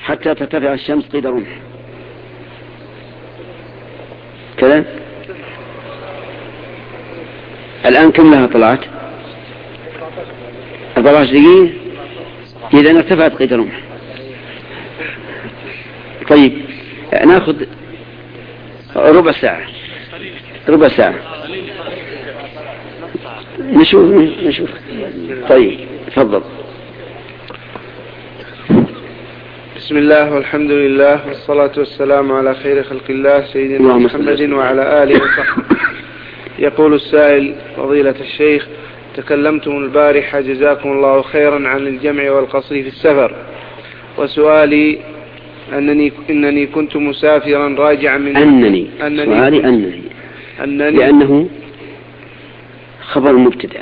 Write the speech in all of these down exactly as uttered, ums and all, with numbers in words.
حتى ترتفع الشمس قيد رمح كذا. الآن كم لها طلعت؟ أربعة عشر دقيقة. إذا ارتفعت قيد رمح. طيب ناخذ ربع ساعة ربع ساعة نشوف نشوف. طيب تفضل. بسم الله والحمد لله والصلاة والسلام على خير خلق الله سيدنا محمد وعلى آله وصحبه. يقول السائل: فضيلة الشيخ، تكلمتم البارحة جزاكم الله خيرا عن الجمع والقصر في السفر، وسؤالي أنني إنني كنت مسافرا راجعا من أنني أنني سؤالي أنني أنني لأنه خبر مبتدأ.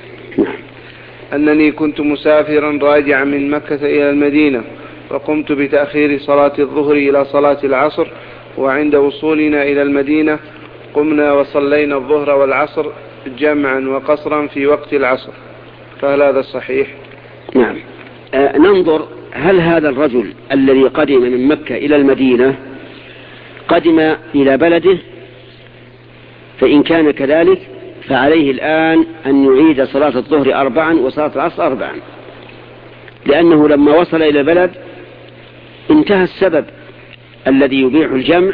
أنني كنت مسافرا راجعا من مكة إلى المدينة، وقمت بتأخير صلاة الظهر إلى صلاة العصر، وعند وصولنا إلى المدينة قمنا وصلينا الظهر والعصر جمعا وقصرا في وقت العصر، فهل هذا صحيح؟ نعم. آه ننظر هل هذا الرجل الذي قدم من مكة إلى المدينة قدم إلى بلده، فإن كان كذلك فعليه الآن أن يعيد صلاة الظهر أربعا وصلاة العصر أربعا، لأنه لما وصل إلى البلد انتهى السبب الذي يبيح الجمع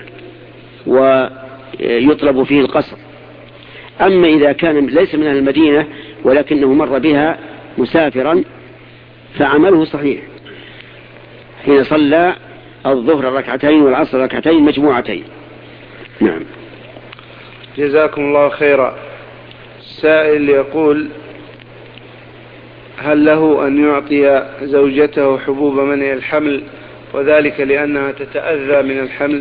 ويطلب فيه القصر. أما إذا كان ليس من أهل المدينة ولكنه مر بها مسافرا فعمله صحيح حين صلى الظهر ركعتين والعصر ركعتين مجموعتين. نعم. جزاكم الله خيرا. السائل يقول: هل له أن يعطي زوجته حبوب منع الحمل، وذلك لأنها تتأذى من الحمل؟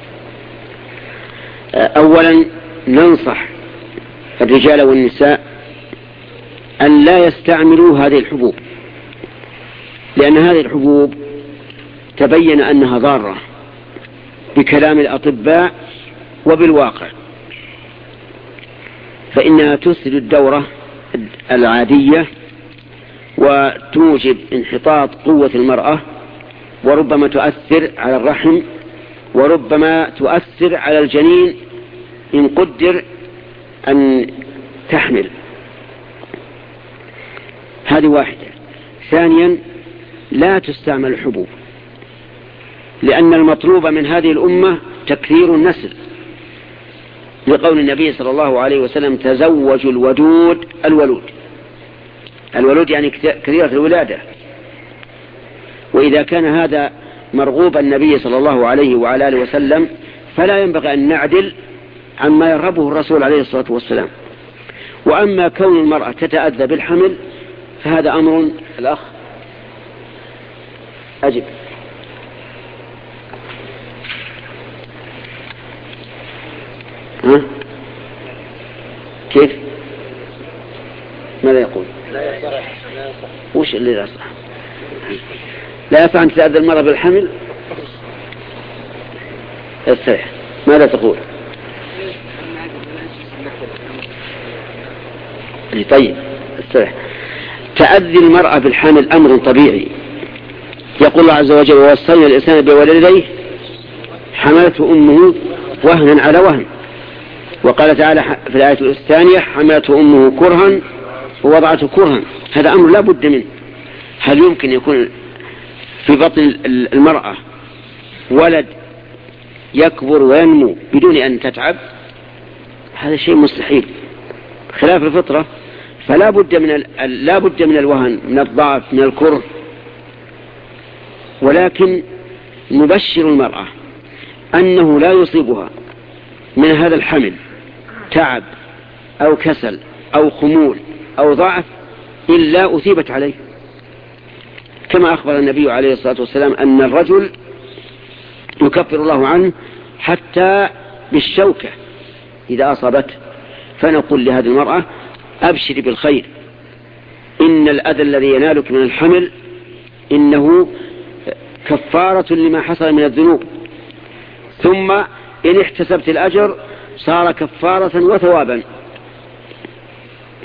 أولا ننصح الرجال والنساء أن لا يستعملوا هذه الحبوب، لأن هذه الحبوب تبين أنها ضارة بكلام الأطباء وبالواقع، فإنها تسد الدورة العادية وتوجب انحطاط قوة المرأة، وربما تؤثر على الرحم، وربما تؤثر على الجنين إن قدر أن تحمل. هذه واحدة. ثانيا لا تستعمل الحبوب، لأن المطلوب من هذه الأمة تكثير النسل، لقول النبي صلى الله عليه وسلم: تزوجوا الودود الولود. الولود يعني كثيرة الولادة. وإذا كان هذا مرغوب النبي صلى الله عليه وعلى آله وسلم فلا ينبغي أن نعدل عما يرغبه الرسول عليه الصلاة والسلام. وأما كون المرأة تتأذى بالحمل فهذا أمر. الأخ أجب. ها؟ كيف؟ ماذا يقول؟ لا يصح. وش اللي لا يصح؟ لا يصح أن تتأذى المرأة بالحمل؟ الصحيح. ماذا تقول؟ طيب الصحيح. تأذي المرأة بالحمل أمر طبيعي. يقول الله عز وجل: ووصينا الإنسان بوالديه حملته أمه وهنا على وهن. وقال تعالى في الآية الثانية: حملته أمه كرها ووضعته كرها. هذا أمر لا بد منه. هل يمكن يكون في بطن المرأة ولد يكبر وينمو بدون أن تتعب؟ هذا شيء مستحيل خلاف الفطرة. فلا بد من ال... لا بد من الوهن، من الضعف، من الكره. ولكن نبشر المرأة أنه لا يصيبها من هذا الحمل تعب أو كسل أو خمول أو ضعف إلا أثيبت عليه، كما أخبر النبي عليه الصلاة والسلام أن الرجل يكفر الله عنه حتى بالشوكة إذا أصابته. فنقول لهذه المرأة: أبشري بالخير، إن الأذى الذي ينالك من الحمل إنه كفارة لما حصل من الذنوب، ثم إن احتسبت الأجر صار كفارة وثوابا.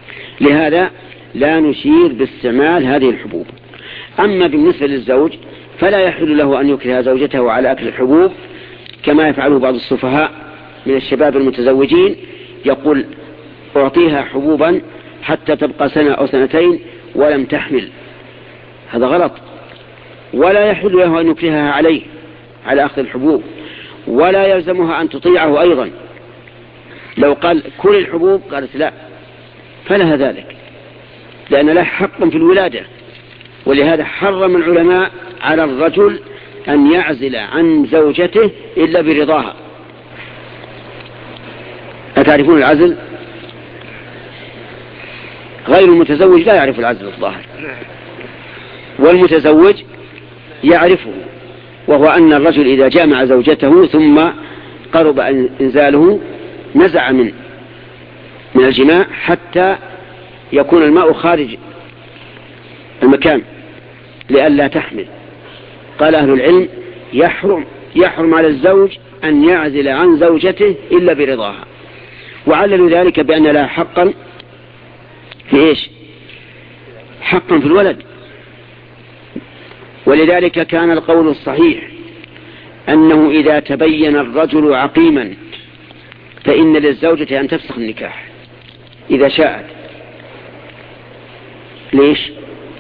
لهذا لا نشير باستعمال هذه الحبوب. أما بالنسبة للزوج فلا يحل له أن يكره زوجته على أكل الحبوب كما يفعله بعض السفهاء من الشباب المتزوجين، يقول أعطيها حبوبا حتى تبقى سنة أو سنتين ولم تحمل. هذا غلط. ولا يحل له أن يكرهها عليه على أخذ الحبوب، ولا يلزمها أن تطيعه أيضا. لو قال كل الحبوب قالت لا فلها ذلك، لأن له حق في الولادة. ولهذا حرم العلماء على الرجل أن يعزل عن زوجته إلا برضاها. أتعرفون العزل؟ غير المتزوج لا يعرف العزل الظاهر، والمتزوج يعرفه، وهو أن الرجل إذا جامع زوجته ثم قرب إنزاله نزع من من الجماع حتى يكون الماء خارج المكان لئلا تحمل. قال أهل العلم يحرم يحرم على الزوج أن يعزل عن زوجته إلا برضاها، وعللوا ذلك بأن لها حقا في إيش؟ حقا في الولد. ولذلك كان القول الصحيح أنه إذا تبين الرجل عقيما فإن للزوجة أن تفسخ النكاح إذا شاءت. ليش؟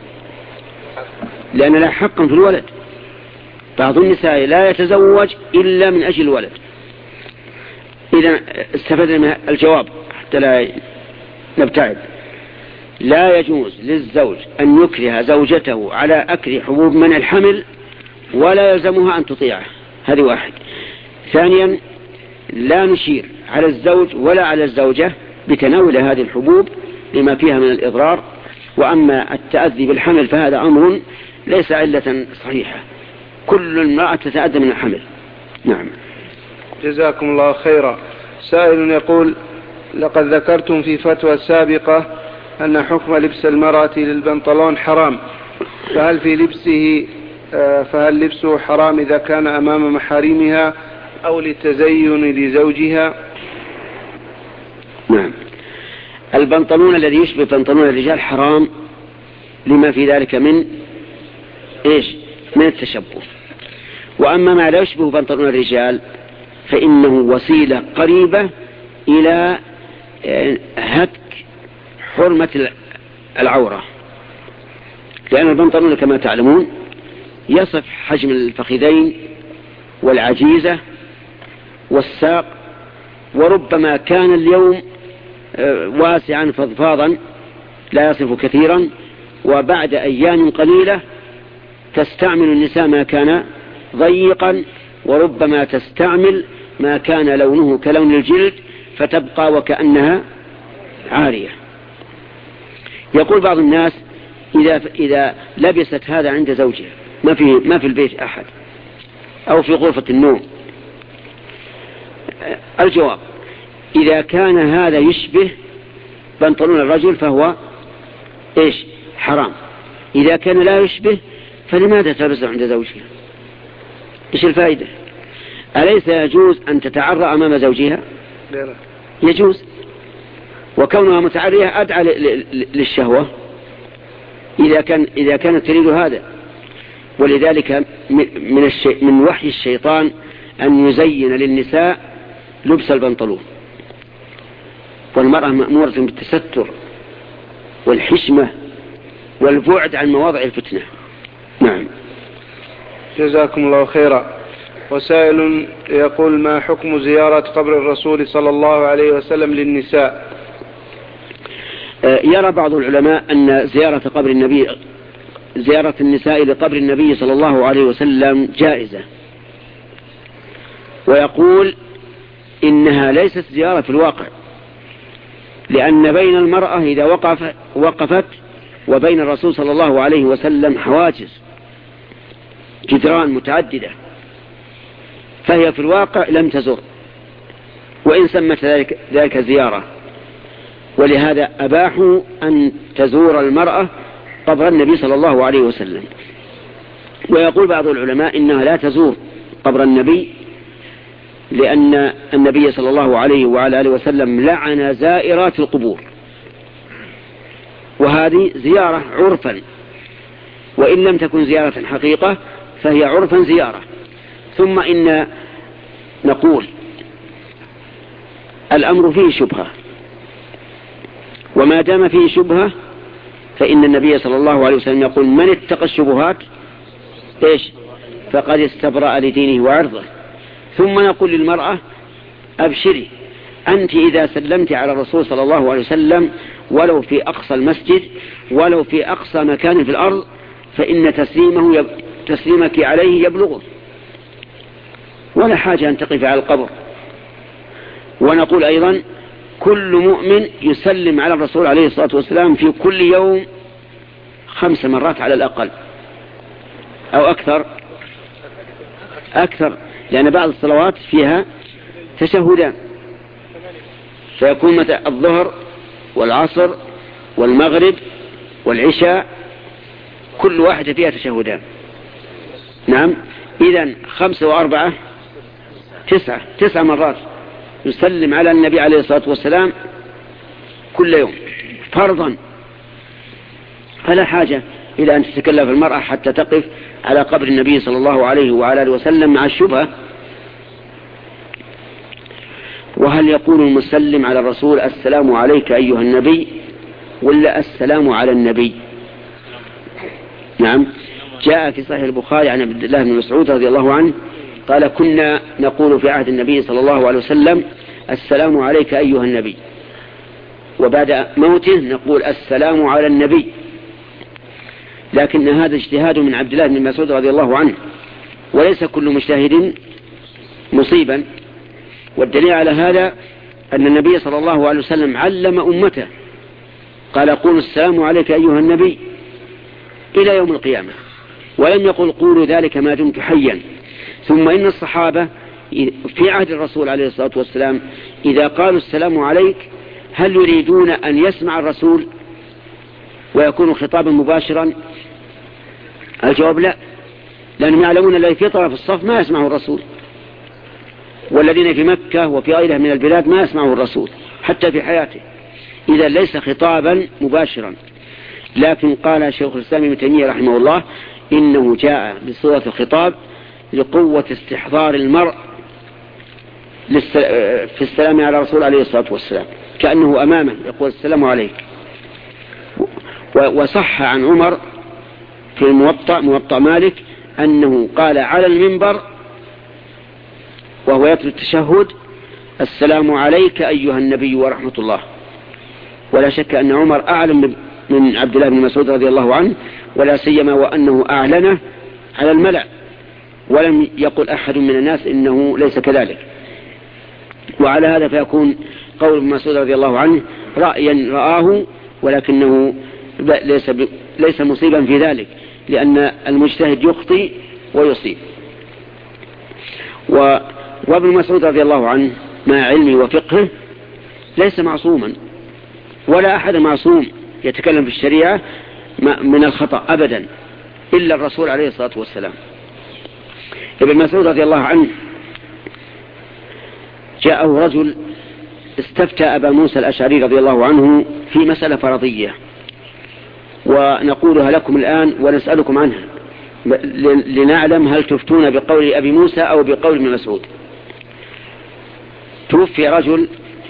لأن لها حقا في الولد. بعض النساء لا يتزوج إلا من أجل الولد. إذا استفدنا من الجواب حتى لا نبتعد. لا يجوز للزوج أن يكره زوجته على أكل حبوب منع الحمل ولا يلزمها أن تطيعه. هذه واحد. ثانيا لا نشير على الزوج ولا على الزوجة بتناول هذه الحبوب لما فيها من الإضرار. وأما التأذي بالحمل فهذا أمر ليس علة صحيحة، كل امرأة تتأذى من الحمل. نعم. جزاكم الله خيرا. سائل يقول: لقد ذكرتم في فتوى سابقة أن حكم لبس المرأة للبنطلون حرام، فهل في لبسه فهل لبسه حرام إذا كان أمام محارمها أو للتزين لزوجها؟ نعم. البنطلون الذي يشبه بنطلون الرجال حرام لما في ذلك من إيش؟ من التشبه. وأما ما لا يشبه بنطلون الرجال فإنه وسيلة قريبة إلى هتك حرمة العورة، لأن البنطلون كما تعلمون يصف حجم الفخذين والعجيزة والساق، وربما كان اليوم واسعا فضفاضا لا يصف كثيرا، وبعد أيام قليلة تستعمل النساء ما كان ضيقا، وربما تستعمل ما كان لونه كلون الجلد فتبقى وكأنها عارية. يقول بعض الناس إذا, إذا لبست هذا عند زوجها ما في, ما في البيت أحد أو في غرفة النوم، الجواب: إذا كان هذا يشبه بنطلون الرجل فهو إيش؟ حرام. إذا كان لا يشبه فلماذا تلبسه عند زوجها؟ إيش الفائدة؟ أليس يجوز أن تتعرى أمام زوجها؟ لا. يجوز، وكونها متعرية أدعى للشهوة إذا كان إذا كانت تريد هذا. ولذلك من الشي من وحي الشيطان أن يزين للنساء لبس البنطلون، والمرأة مأمورة بالتستر والحشمة والبعد عن مواضع الفتنة. نعم. جزاكم الله خيرا. وسائل يقول: ما حكم زيارة قبر الرسول صلى الله عليه وسلم للنساء؟ يرى بعض العلماء أن زيارة قبر النبي زيارة النساء لقبر النبي صلى الله عليه وسلم جائزة، ويقول إنها ليست زيارة في الواقع، لأن بين المرأة إذا وقف وقفت وبين الرسول صلى الله عليه وسلم حواجز جدران متعددة، فهي في الواقع لم تزر، وإن سمت ذلك, ذلك زيارة. ولهذا أباحوا أن تزور المرأة قبر النبي صلى الله عليه وسلم. ويقول بعض العلماء إنها لا تزور قبر النبي، لأن النبي صلى الله عليه وعلى آله وسلم لعن زائرات القبور، وهذه زيارة عرفا، وإن لم تكن زيارة حقيقة فهي عرفا زيارة. ثم إن نقول الأمر فيه شبهة، وما دام فيه شبهة فإن النبي صلى الله عليه وسلم يقول من اتقى الشبهات إيش فقد استبرأ لدينه وعرضه. ثم نقول للمرأة أبشري، أنت إذا سلمت على الرسول صلى الله عليه وسلم ولو في أقصى المسجد ولو في أقصى مكان في الأرض فإن تسليمه يب... تسليمك عليه يبلغه، ولا حاجة أن تقف على القبر. ونقول أيضا كل مؤمن يسلم على الرسول عليه الصلاة والسلام في كل يوم خمس مرات على الأقل أو أكثر أكثر لأن بعض الصلوات فيها تشهدان، فيكون متى الظهر والعصر والمغرب والعشاء كل واحدة فيها تشهدان. نعم، إذن خمسة وأربعة تسعة تسع مرات يسلم على النبي عليه الصلاة والسلام كل يوم فرضا، فلا حاجة إلى أن تتكلف المرأة حتى تقف على قبر النبي صلى الله عليه وعلى آله وسلم مع الشبهة. وهل يقول المسلم على الرسول السلام عليك أيها النبي ولا السلام على النبي؟ نعم، جاء في صحيح البخاري عن عبد الله بن مسعود رضي الله عنه قال كنا نقول في عهد النبي صلى الله عليه وسلم السلام عليك أيها النبي، وبعد موته نقول السلام على النبي، لكن هذا اجتهاد من عبد الله بن مسعود رضي الله عنه، وليس كل مجتهد مصيبا. والدليل على هذا أن النبي صلى الله عليه وسلم علم أمته قال قولوا السلام عليك أيها النبي إلى يوم القيامة، ولم يقل قولوا ذلك ما دمت حيا. ثم إن الصحابة في عهد الرسول عليه الصلاة والسلام إذا قالوا السلام عليك هل يريدون أن يسمع الرسول ويكون خطابا مباشرا؟ الجواب لا، لأنهم يعلمون الذي في طرف الصف ما يسمعه الرسول، والذين في مكة وفي غيرها من البلاد ما يسمعه الرسول حتى في حياته، إذا ليس خطابا مباشرا. لكن قال شيخ الإسلام ابن تيمية رحمه الله إنه جاء بصورة الخطاب لقوة استحضار المرء في السلام على الرسول عليه الصلاة والسلام، كأنه أمامه يقول السلام عليك. وصح عن عمر في الموطأ موطأ مالك أنه قال على المنبر وهو يتلو التشهد السلام عليك أيها النبي ورحمة الله. ولا شك أن عمر أعلم من عبد الله بن مسعود رضي الله عنه، ولا سيما وأنه أعلنه على الملأ، ولم يقل أحد من الناس إنه ليس كذلك. وعلى هذا فيكون قول ابن مسعود رضي الله عنه رأيا رآه، ولكنه ليس, ليس مصيبا في ذلك، لأن المجتهد يخطئ ويصيب. وابن مسعود رضي الله عنه مع علمه وفقهه ليس معصوما، ولا أحد معصوم يتكلم في الشريعة من الخطأ أبدا إلا الرسول عليه الصلاة والسلام. ابن مسعود رضي الله عنه جاءه رجل استفتى أبا موسى الأشعري رضي الله عنه في مسألة فرضية، ونقولها لكم الآن ونسألكم عنها لنعلم هل تفتون بقول أبي موسى أو بقول ابن مسعود. توفي رجل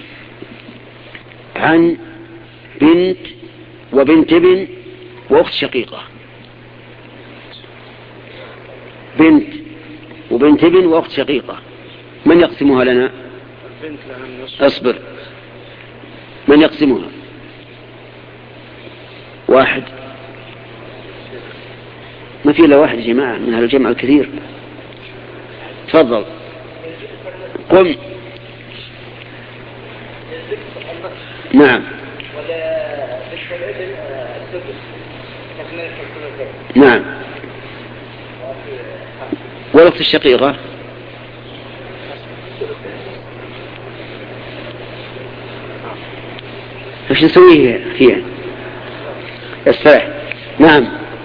عن بنت وبنت ابن وأخت شقيقة، بنت وبنت ابن وأخت شقيقة، من يقسمها لنا؟ اصبر، من يقسمها؟ واحد، ما في إلا واحد يا جماعة من هذا الجمع الكثير. تفضل قم. نعم نعم. والأخت الشقيقة ايش نسويه فيها؟ استرح. نعم،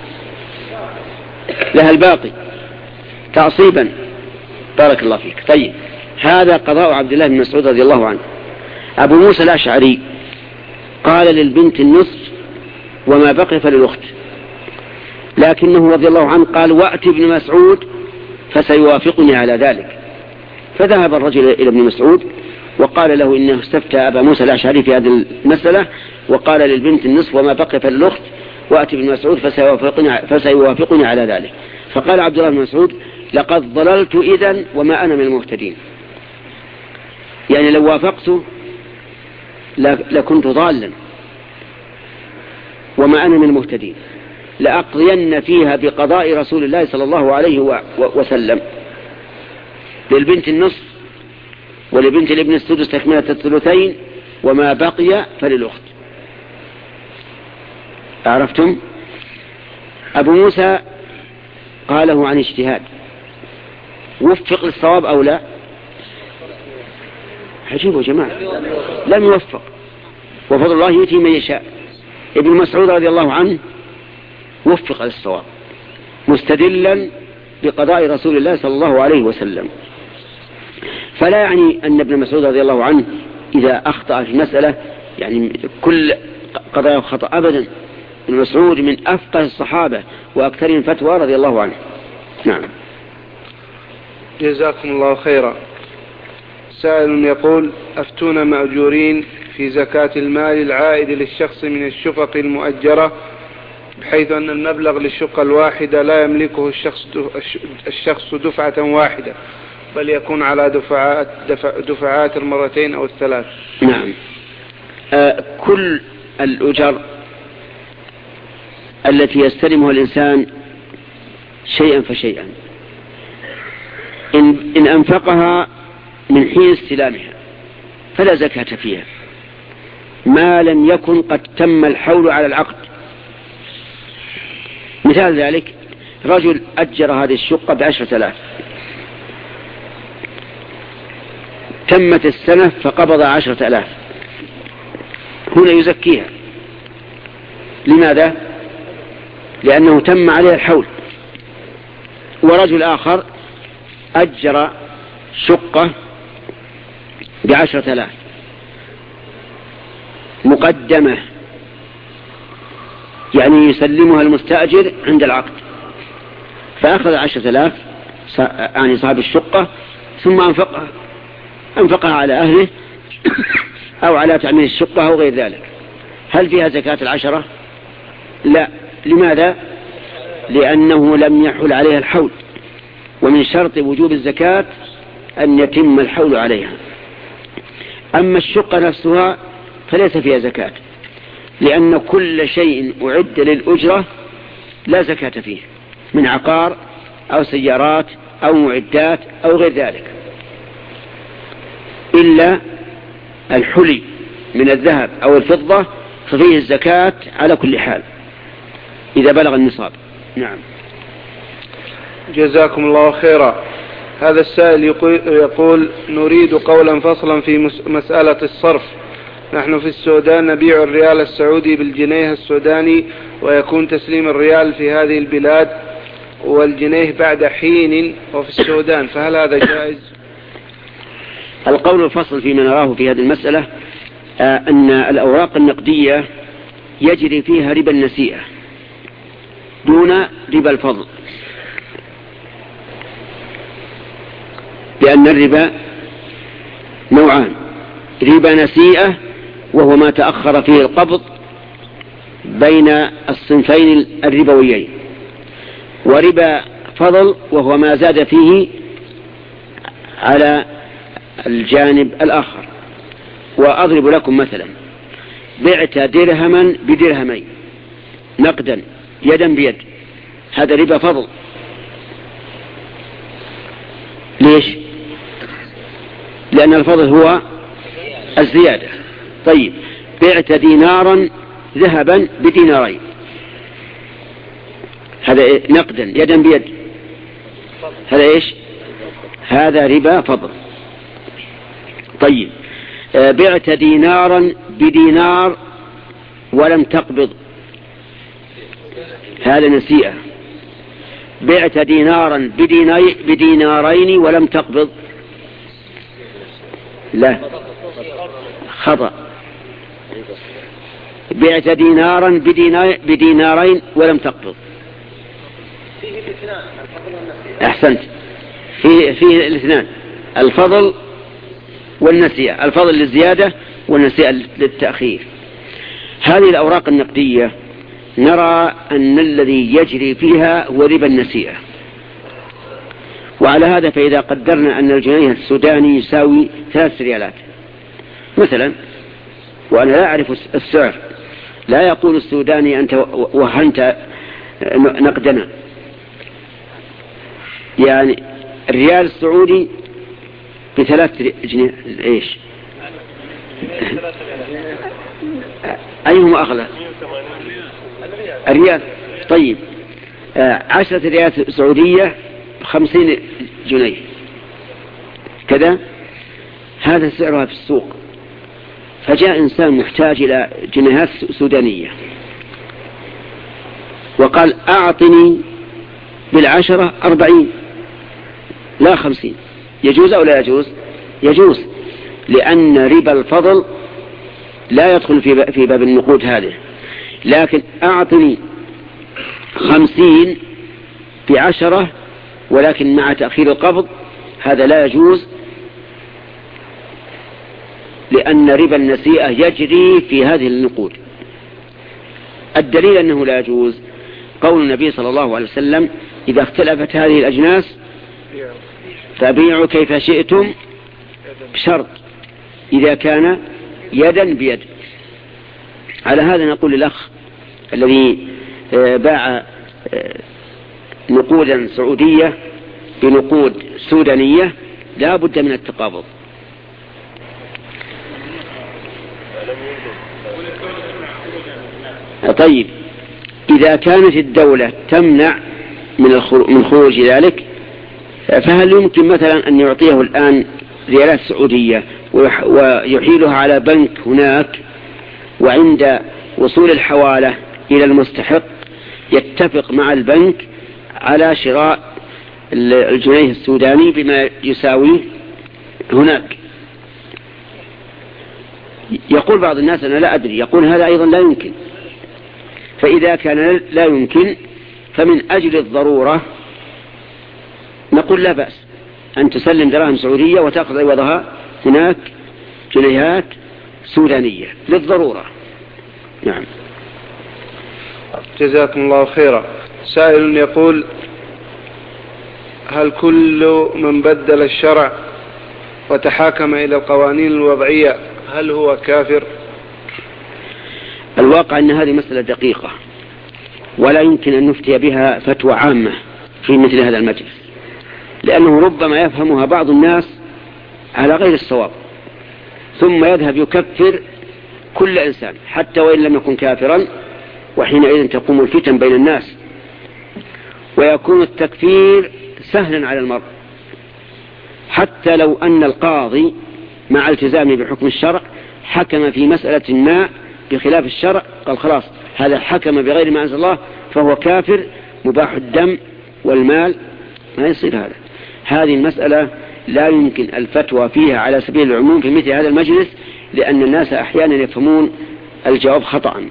لها الباقي تعصيبا. بارك الله فيك. طيب، هذا قضاء عبد الله بن مسعود رضي الله عنه. أبو موسى الأشعري قال للبنت النصف وما بقي فللأخت، لكنه رضي الله عنه قال وأتي ابن مسعود فسيوافقني على ذلك. فذهب الرجل إلى ابن مسعود وقال له إنه استفتى أبا موسى الأشعري في هذه المسألة وقال للبنت النصف وما بقي فالأخت، وأتي ابن مسعود فسيوافقني, فسيوافقني على ذلك. فقال عبد الله بن مسعود لقد ضللت إذن وما أنا من المهتدين، يعني لو وافقته لكنت ضالا وما أنا من المهتدين، لأقضين فيها بقضاء رسول الله صلى الله عليه وسلم، للبنت النصف ولبنت الابن السدس تكملة الثلثين وما بقي فللأخت. عرفتم؟ أبو موسى قاله عن اجتهاد، وفق للصواب أو لا؟ عجيب يا جماعة، لم يوفق، وفضل الله يؤتي من يشاء. ابن مسعود رضي الله عنه وفق للصواب مستدلا بقضاء رسول الله صلى الله عليه وسلم. فلا يعني أن ابن مسعود رضي الله عنه إذا أخطأ في مسألة يعني كل قضايا خطأ أبدا. ابن مسعود من أفقه الصحابة وأكثرهم فتوى رضي الله عنه. نعم. جزاكم الله خيرا. سائل يقول أفتونا مأجورين في زكاة المال العائد للشخص من الشقق المؤجرة، بحيث أن المبلغ للشقة الواحدة لا يملكه الشخص الشخص دفعة واحدة، بل يكون على دفعات دفع دفعات المرتين أو الثلاث. نعم. آه كل الأجر التي يستلمها الإنسان شيئا فشيئا إن, إن أنفقها من حين استلامها فلا زكاة فيها ما لم يكن قد تم الحول على العقد. مثال ذلك رجل أجر هذه الشقة بعشرة آلاف، تمت السنة فقبض عشرة آلاف، هنا يزكيها. لماذا؟ لأنه تم عليها الحول. ورجل آخر أجر شقة بعشرة آلاف مقدمة، يعني يسلمها المستأجر عند العقد، فأخذ عشرة آلاف يعني صاحب الشقة ثم أنفقها أنفقها على أهله أو على تعمير الشقة أو غير ذلك. هل فيها زكاة العشرة؟ لا. لماذا؟ لأنه لم يحل عليها الحول، ومن شرط وجوب الزكاة أن يتم الحول عليها. أما الشقة نفسها فليس فيها زكاة، لأن كل شيء أعد للأجرة لا زكاة فيه من عقار أو سيارات أو معدات أو غير ذلك، إلا الحلي من الذهب أو الفضة ففيه الزكاة على كل حال إذا بلغ النصاب. نعم. جزاكم الله خيرا. هذا السائل يقول نريد قولا فصلا في مسألة الصرف. نحن في السودان نبيع الريال السعودي بالجنيه السوداني، ويكون تسليم الريال في هذه البلاد والجنيه بعد حين وفي السودان، فهل هذا جائز؟ القول الفصل فيما نراه في هذه المسألة آه أن الأوراق النقدية يجري فيها ربا النسيئة دون ربا الفضل، لأن الربا نوعان: ربا نسيئة وهو ما تأخر فيه القبض بين الصنفين الربويين، وربا فضل وهو ما زاد فيه على الجانب الآخر. وأضرب لكم مثلا: بعت درهما بدرهمين نقدا يدا بيد، هذا ربا فضل. ليش؟ لأن الفضل هو الزيادة. طيب، بعت دينارا ذهبا بدينارين، هذا نقدا يدا بيد، هذا ايش؟ هذا ربا فضل. طيب، بعت دينارا بدينار ولم تقبض، هذا نسيئة. بعت دينارا بدينارين ولم تقبض، لا، خطأ. بعت دينارا بدينارين ولم تقبض، أحسنت، فيه, فيه الاثنان، الفضل والنسيئة، الفضل للزيادة والنسيئة للتأخير. هذه الأوراق النقدية نرى أن الذي يجري فيها هو ربا النسيئة. وعلى هذا فإذا قدرنا أن الجنيه السوداني يساوي ثلاث ريالات مثلا، وأنا لا أعرف السعر، لا يقول السوداني أنت وهنت نقدنا، يعني الريال السعودي بثلاث جنيه ايش؟ أيهما أغلى؟ الريال. طيب عشرة ريالات سعودية خمسين جنيه كذا، هذا سعرها في السوق. فجاء إنسان محتاج إلى جنيهات سودانية وقال أعطني بالعشرة أربعين لا خمسين، يجوز أو لا يجوز؟ يجوز، لأن ربا الفضل لا يدخل في باب النقود هذه. لكن أعطني خمسين بعشرة ولكن مع تأخير القبض، هذا لا يجوز، لأن ربا النسيئة يجري في هذه النقود. الدليل أنه لا يجوز قول النبي صلى الله عليه وسلم إذا اختلفت هذه الأجناس فبيعوا كيف شئتم بشرط إذا كان يدا بيد. على هذا نقول للأخ الذي باع نقودا سعودية بنقود سودانية لا بد من التقابض. طيب إذا كانت الدولة تمنع من خروج ذلك، فهل يمكن مثلا أن يعطيه الآن ريالات سعودية ويحيلها على بنك هناك، وعند وصول الحوالة إلى المستحق يتفق مع البنك على شراء الجنيه السوداني بما يساوي هناك؟ يقول بعض الناس أنا لا أدري، يقول هذا أيضا لا يمكن. فإذا كان لا يمكن فمن أجل الضرورة نقول لا بأس أن تسلم دراهم سعودية وتأخذ عوضها هناك جنيهات سودانية للضرورة. نعم. جزاكم الله خيرا. سائل يقول هل كل من بدل الشرع وتحاكم إلى القوانين الوضعية هل هو كافر؟ الواقع أن هذه مسألة دقيقة ولا يمكن أن نفتي بها فتوى عامة في مثل هذا المجلس، لأنه ربما يفهمها بعض الناس على غير الصواب ثم يذهب يكفر كل إنسان حتى وإن لم يكن كافرا، وحينئذ تقوم الفتن بين الناس ويكون التكفير سهلا على المرء، حتى لو أن القاضي مع التزامه بحكم الشرع حكم في مسألة ما بخلاف الشرع، قال خلاص هذا حكم بغير ما أنزل الله فهو كافر مباح الدم والمال، ما يصير هذا. هذه المسألة لا يمكن الفتوى فيها على سبيل العموم في مثل هذا المجلس، لأن الناس أحيانا يفهمون الجواب خطأ،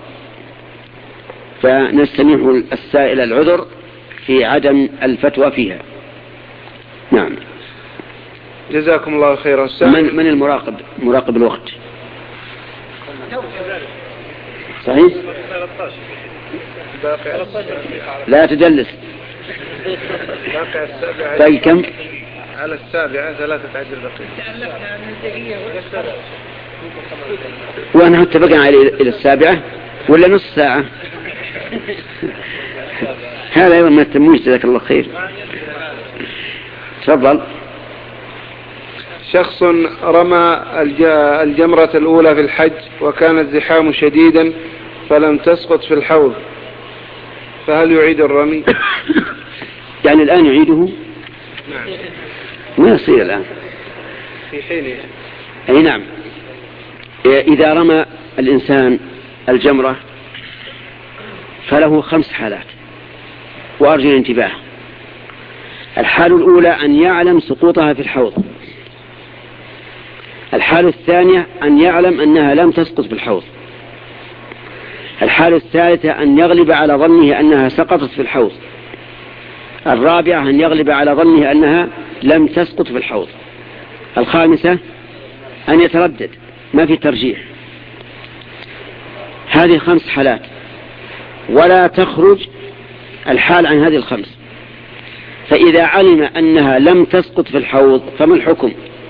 فنستميح السائل العذر في عدم الفتوى فيها. نعم. جزاكم الله خيرا. من, من المراقب مراقب الوقت؟ صحيح؟ لا تدلس. طيب كم؟ على السابعة ثلاثة عشر دقيقة. وأنا اتفقنا إلى السابعة ولا نص ساعة؟ هذا أيضا ما التمويش. جزاك الله خير. تفضل. شخص رمى الجمرة الأولى في الحج وكان الزحام شديدا فلم تسقط في الحوض، فهل يعيد الرمي؟ يعني الآن يعيده؟ نعم. ما يصير الآن في حينه. أي نعم. إذا رمى الإنسان الجمرة فله خمس حالات وأرجو الانتباه. الحالة الأولى أن يعلم سقوطها في الحوض. الحالة الثانية أن يعلم أنها لم تسقط في الحوض. الحالة الثالثة أن يغلب على ظنه أنها سقطت في الحوض. الرابعة أن يغلب على ظنه أنها لم تسقط في الحوض. الخامسة أن يتردد، ما في ترجيح. هذه خمس حالات، ولا تخرج الحال عن هذه الخمس. فإذا علم أنها لم تسقط في الحوض فما الحكم؟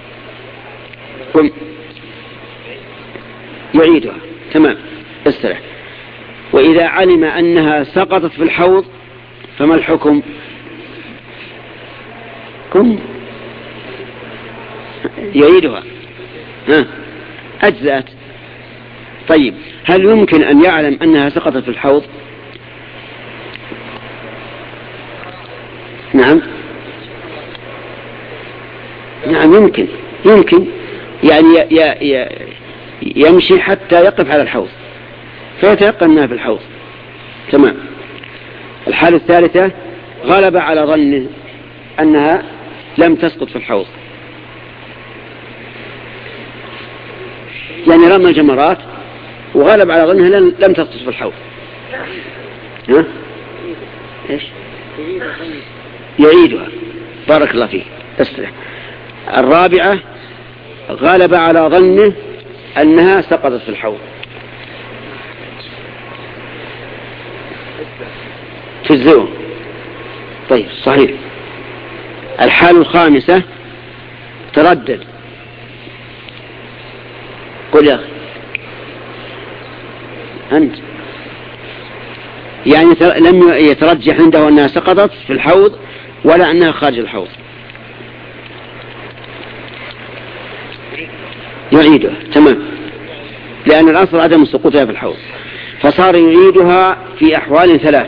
يعيدها. تمام، استرح. وإذا علم أنها سقطت في الحوض فما الحكم؟ كم يعيدها. ها، أجزأت. طيب، هل يمكن أن يعلم أنها سقطت في الحوض؟ نعم نعم يمكن يمكن يعني ي ي يمشي حتى يقف على الحوض فيتيقن أنها في الحوض. تمام. الحالة الثالثة غلب على ظنه أنها لم تسقط في الحوض، يعني رمى الجمرات وغلب على ظنها لم تسقط في الحوض. ها؟ إيش؟ يعيدها. بارك الله فيك. استرح. الرابعة غلب على ظنه أنها سقطت في الحوض، تجزئه. طيب، صحيح. الحالة الخامسة تردد. قل يا أخي أنت، يعني لم يترجح عنده أنها سقطت في الحوض ولا أنها خارج الحوض. يعيدها. تمام، لأن الأصل عدم سقوطها في الحوض، فصار يعيدها في أحوال ثلاث: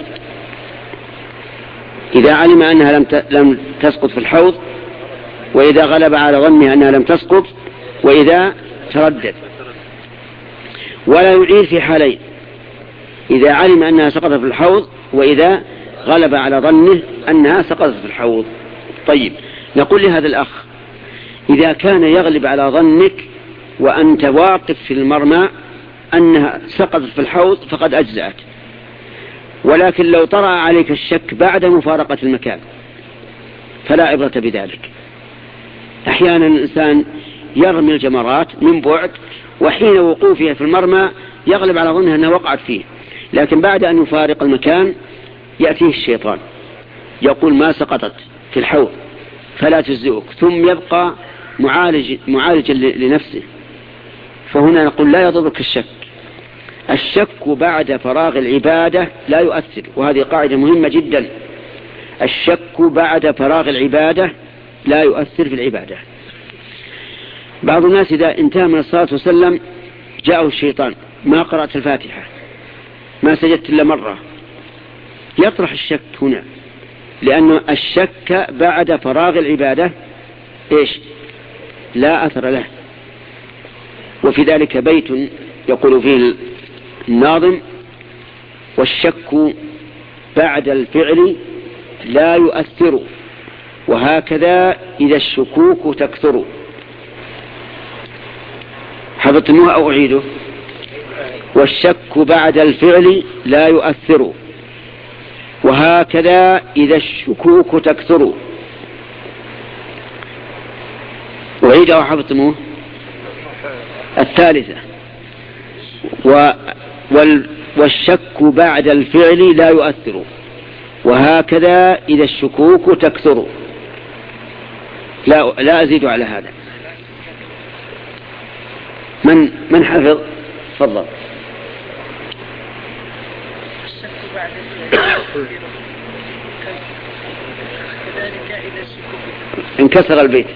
إذا علم أنها لم لم تسقط في الحوض، وإذا غلب على ظنها أنها لم تسقط، وإذا تردد. ولا يعيد في حالين: إذا علم أنها سقطت في الحوض، وإذا غلب على ظنه أنها سقطت في الحوض. طيب، نقول لهذا الأخ: إذا كان يغلب على ظنك وأنت واقف في المرمى أنها سقطت في الحوض فقد أجزأت، ولكن لو طرأ عليك الشك بعد مفارقة المكان فلا عبرة بذلك. أحيانا الإنسان يرمي الجمرات من بعد، وحين وقوفها في المرمى يغلب على ظنها أنها وقعت فيه، لكن بعد أن يفارق المكان يأتيه الشيطان يقول ما سقطت في الحوض فلا تجزئك، ثم يبقى معالج معالجا لنفسه. فهنا نقول لا يضرك الشك. الشك بعد فراغ العبادة لا يؤثر، وهذه قاعدة مهمة جدا. الشك بعد فراغ العبادة لا يؤثر في العبادة. بعض الناس إذا انتهى من الصلاة والسلام جاءه الشيطان: ما قرأت الفاتحة، ما سجدت إلا مرة، يطرح الشك هنا، لأن الشك بعد فراغ العبادة إيش؟ لا أثر له. وفي ذلك بيت يقول فيه الناظم: والشك بعد الفعل لا يؤثر، وهكذا إذا الشكوك تكثر. حفظتموه أو أعيده؟ والشك بعد الفعل لا يؤثر، وهكذا إذا الشكوك تكثر. أعيده وحفظتموه؟ الثالثة: و وال والشك بعد الفعل لا يؤثر، وهكذا إذا الشكوك تكثر. لا لا أزيد على هذا. من من حفظ؟ تفضل. انكسر البيت.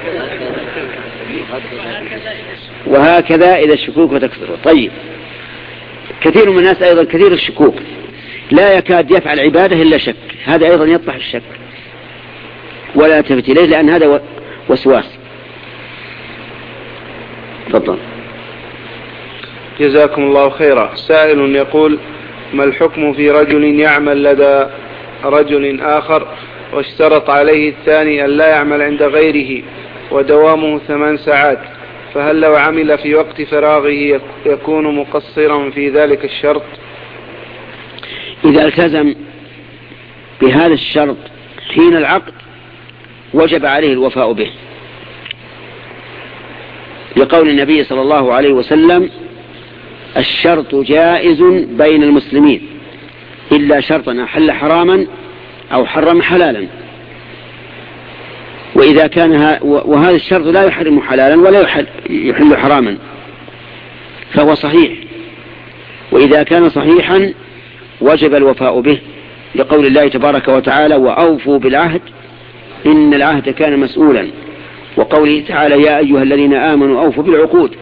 وهكذا إذا الشكوك تكثر. طيب، كثير من الناس أيضا كثير الشكوك، لا يكاد يفعل عبادة إلا شك، هذا أيضا يطرح الشك ولا تفت إليه، لأن هذا وسواس. تفضل. جزاكم الله خيرا. سائل يقول: ما الحكم في رجل يعمل لدى رجل آخر واشترط عليه الثاني أن لا يعمل عند غيره ودوامه ثمان ساعات، فهل لو عمل في وقت فراغه يكون مقصرا في ذلك الشرط؟ إذا التزم بهذا الشرط حين العقد وجب عليه الوفاء به، لقول النبي صلى الله عليه وسلم: الشرط جائز بين المسلمين إلا شرطا أحل حراما أو حرم حلالا. وإذا كان وهذا الشرط لا يحرم حلالا ولا يحل, يحل حراما فهو صحيح، وإذا كان صحيحا وجب الوفاء به، لقول الله تبارك وتعالى: وأوفوا بالعهد إن العهد كان مسؤولا، وقوله تعالى: يا أيها الذين آمنوا أوفوا بالعقود.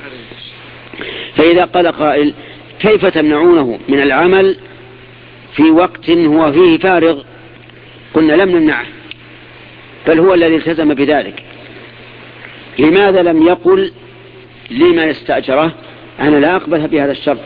فإذا قال قائل: كيف تمنعونه من العمل في وقت هو فيه فارغ؟ قلنا: لم نمنعه، بل هو الذي التزم بذلك. لماذا لم يقل لما يستأجره أنا لا أقبل بهذا الشرط؟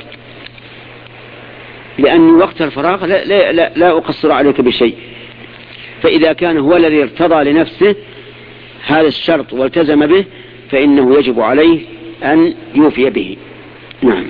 لأن وقت الفراغ لا, لا, لا, لا أقصر عليك بشيء. فإذا كان هو الذي ارتضى لنفسه هذا الشرط والتزم به فإنه يجب عليه أن يوفي به. نعم.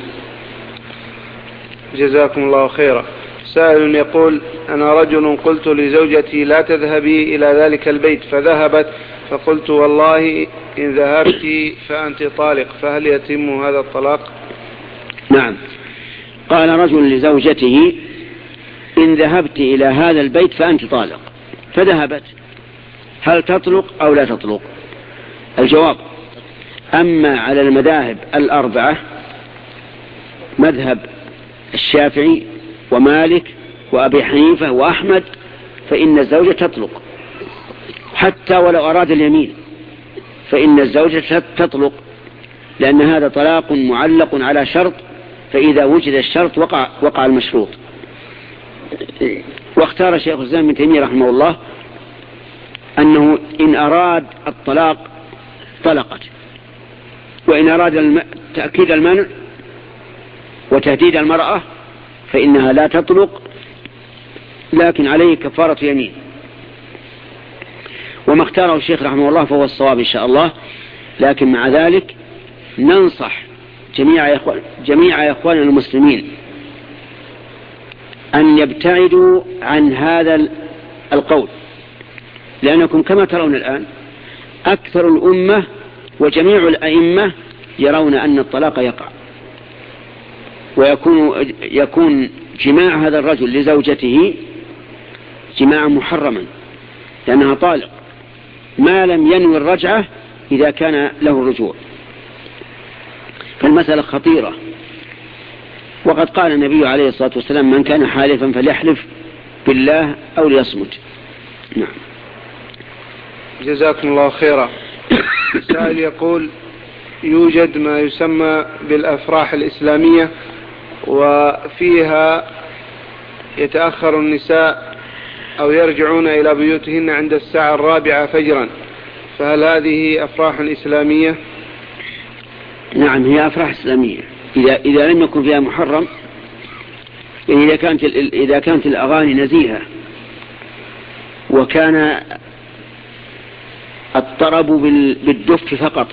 جزاكم الله خيرا. سائل يقول: أنا رجل قلت لزوجتي لا تذهبي إلى ذلك البيت فذهبت، فقلت والله إن ذهبت فأنت طالق، فهل يتم هذا الطلاق؟ نعم. قال رجل لزوجته: إن ذهبت إلى هذا البيت فأنت طالق، فذهبت، هل تطلق أو لا تطلق؟ الجواب: أما على المذاهب الأربعة، مذهب الشافعي ومالك وأبي حنيفة وأحمد، فإن الزوجة تطلق حتى ولو أراد اليمين، فإن الزوجة تطلق، لأن هذا طلاق معلق على شرط، فإذا وجد الشرط وقع, وقع المشروط. واختار شيخ الإسلام ابن تيمية رحمه الله أنه إن أراد الطلاق طلقت، وإن أراد الم... تأكيد المنع وتهديد المرأة فإنها لا تطلق، لكن عليه كفارة يمين. وما اختاره الشيخ رحمه الله فهو الصواب إن شاء الله، لكن مع ذلك ننصح جميع إخوان جميع إخوان المسلمين أن يبتعدوا عن هذا القول، لأنكم كما ترون الآن أكثر الأمة وجميع الأئمة يرون أن الطلاق يقع، ويكون يكون جماع هذا الرجل لزوجته جماعا محرما، لأنها طالق ما لم ينوي الرجعة إذا كان له الرجوع. فالمسألة خطيرة، وقد قال النبي عليه الصلاة والسلام: من كان حالفا فليحلف بالله أو ليصمت. نعم. جزاكم الله خيرا. سائل يقول: يوجد ما يسمى بالأفراح الإسلامية، وفيها يتأخر النساء أو يرجعون إلى بيوتهن عند الساعة الرابعة فجرا، فهل هذه أفراح إسلامية؟ نعم، هي أفراح إسلامية إذا, إذا لم يكن فيها محرم. يعني إذا كانت, إذا كانت الأغاني نزيهة وكان الطرب بالدف فقط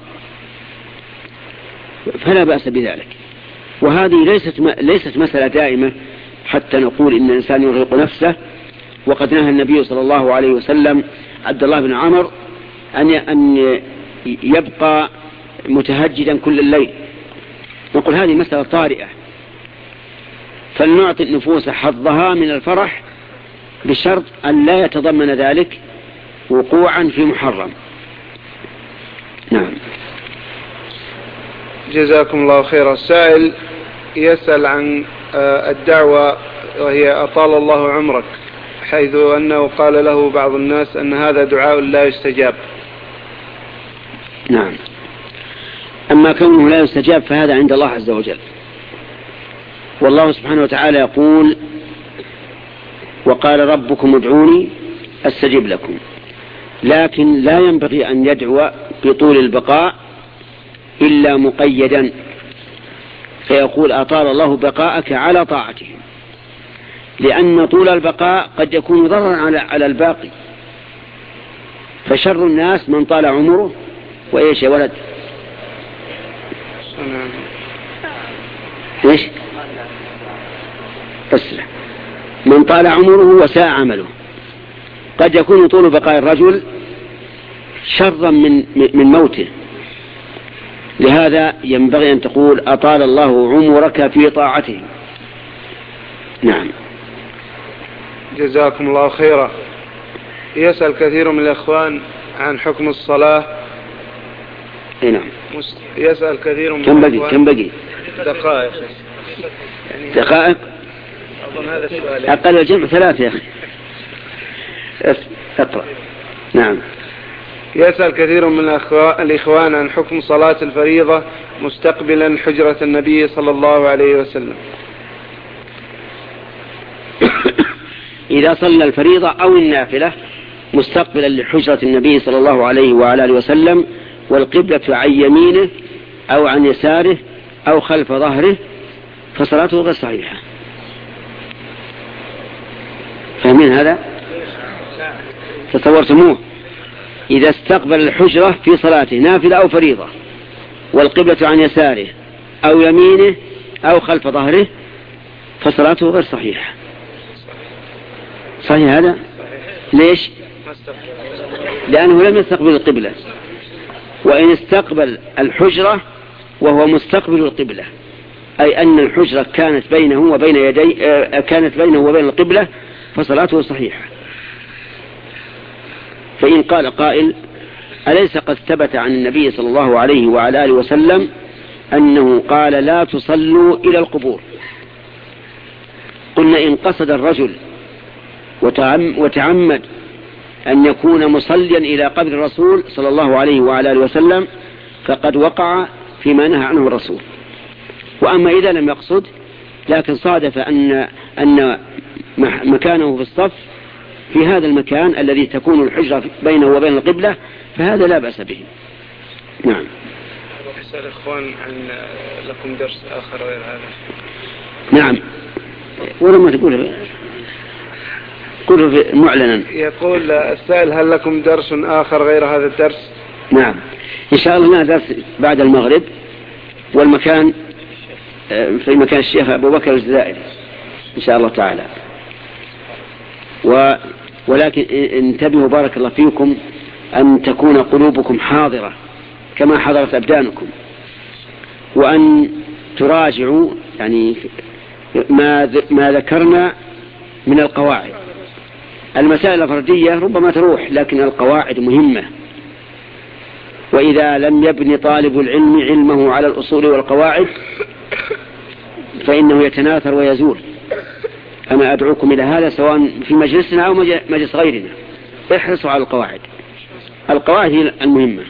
فلا بأس بذلك. وهذه ليست ليست مسألة دائمة حتى نقول إن الإنسان يرهق نفسه. وقد نهى النبي صلى الله عليه وسلم عبد الله بن عمر أن أن يبقى متهجدا كل الليل. نقول هذه مسألة طارئة، فلنعطي النفوس حظها من الفرح بشرط أن لا يتضمن ذلك وقوعا في محرم. نعم. جزاكم الله خيرا. السائل يسأل عن الدعوة وهي أطال الله عمرك، حيث أنه قال له بعض الناس أن هذا دعاء لا يستجاب. نعم. أما كونه لا يستجاب فهذا عند الله عز وجل، والله سبحانه وتعالى يقول: وقال ربكم ادعوني أستجب لكم. لكن لا ينبغي أن يدعو بطول البقاء إلا مقيدا، فيقول: أطال الله بقاءك على طاعته، لأن طول البقاء قد يكون ضررا على على الباقي. فشر الناس من طال عمره وإيش يا ولد؟ إيش؟ أسرع. من طال عمره وساء عمله. قد يكون طول بقاء الرجل شرا من من موته، لهذا ينبغي أن تقول أطال الله عمرك في طاعته. نعم. جزاكم الله خيرا. يسأل كثير من الإخوان عن حكم الصلاة. نعم. يسأل كثير من كم بقي كم بقي دقائق يعني دقائق أظن هذا السؤال. أقل الجمع ثلاثة يا أخي. اقرأ. نعم. يسأل كثير من الإخوان عن حكم صلاة الفريضة مستقبلا حجرة النبي صلى الله عليه وسلم. إذا صلى الفريضة أو النافلة مستقبلا لحجرة النبي صلى الله عليه وعلى آله وسلم والقبلة عن يمينه أو عن يساره أو خلف ظهره فصلاته غير صحيحة. فاهمين هذا؟ تصورتموه؟ إذا استقبل الحجرة في صلاته نافلة أو فريضة والقبلة عن يساره أو يمينه أو خلف ظهره فصلاته غير صحيحة. صحيح هذا؟ ليش؟ لأنه لم يستقبل القبلة. وإن استقبل الحجرة وهو مستقبل القبلة، أي أن الحجرة كانت بينه وبين يدي كانت بينه وبين القبلة فصلاته صحيحة. فإن قال قائل أليس قد ثبت عن النبي صلى الله عليه وعلى آله وسلم أنه قال لا تصلوا إلى القبور؟ قلنا إن قصد الرجل وتعمد أن يكون مصليا إلى قبر الرسول صلى الله عليه وعلى آله وسلم فقد وقع فيما نهى عنه الرسول. وأما إذا لم يقصد لكن صادف أن أن مكانه في الصف في هذا المكان الذي تكون الحجرة بينه وبين القبلة فهذا لا بأس به. نعم. أسأل إخوان عن لكم درس آخر غير هذا. نعم. ولما تقول قل معلنا. يقول السائل هل لكم درس آخر غير هذا الدرس؟ نعم إن شاء الله لنا درس بعد المغرب، والمكان في مكان الشيخ أبو بكر الجزائري إن شاء الله تعالى. و ولكن انتبهوا بارك الله فيكم أن تكون قلوبكم حاضرة كما حضرت أبدانكم، وأن تراجعوا يعني ما ما ذكرنا من القواعد. المسائل الفردية ربما تروح، لكن القواعد مهمة. وإذا لم يبني طالب العلم علمه على الأصول والقواعد فإنه يتناثر ويزول. أنا أدعوكم إلى هذا سواء في مجلسنا أو مجلس غيرنا، احرصوا على القواعد. القواعد هي المهمة.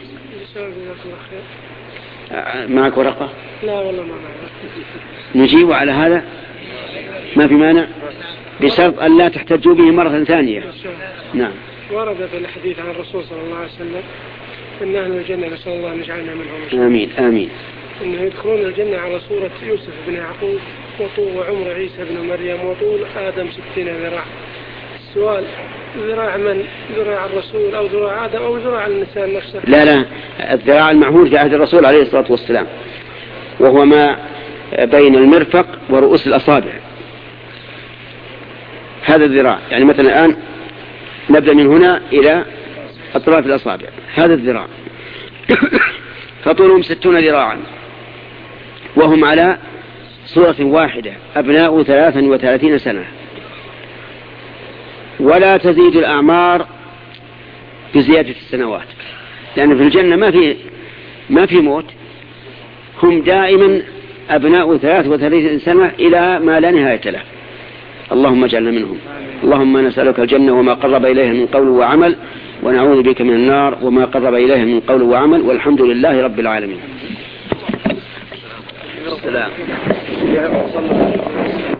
معك ورقة؟ لا والله ما معك. نجيب على هذا ما في مانع بشرط أن لا تحتجوا به مرة ثانية. نعم. ورد في الحديث عن الرسول صلى الله عليه وسلم إن أهل الجنة نسأل الله أن يجعلنا منهم. آمين آمين. إنه يدخلون الجنة على صورة يوسف بن يعقوب وطول عمر عيسى بن مريم وطول آدم ستين ذراع. السؤال ذراع من؟ ذراع الرسول أو ذراع آدم أو ذراع الإنسان نفسه؟ لا لا الذراع المعهود في عهد الرسول عليه الصلاة والسلام، وهو ما بين المرفق ورؤوس الأصابع، هذا الذراع. يعني مثلا الآن نبدأ من هنا إلى أطراف الأصابع، هذا الذراع. فطولهم ستون ذراعا وهم على صورة واحدة أبناء ثلاثا وثلاثين سنة. ولا تزيد الأعمار بزيادة السنوات، لأن في الجنة ما في ما في موت، هم دائما أبناء ثلاث وثلاثين سنة إلى ما لا نهاية له. اللهم اجعلنا منهم. اللهم نسألك الجنة وما قرب إليها من قول وعمل، ونعوذ بك من النار وما قرب إليها من قول وعمل، والحمد لله رب العالمين. السلام.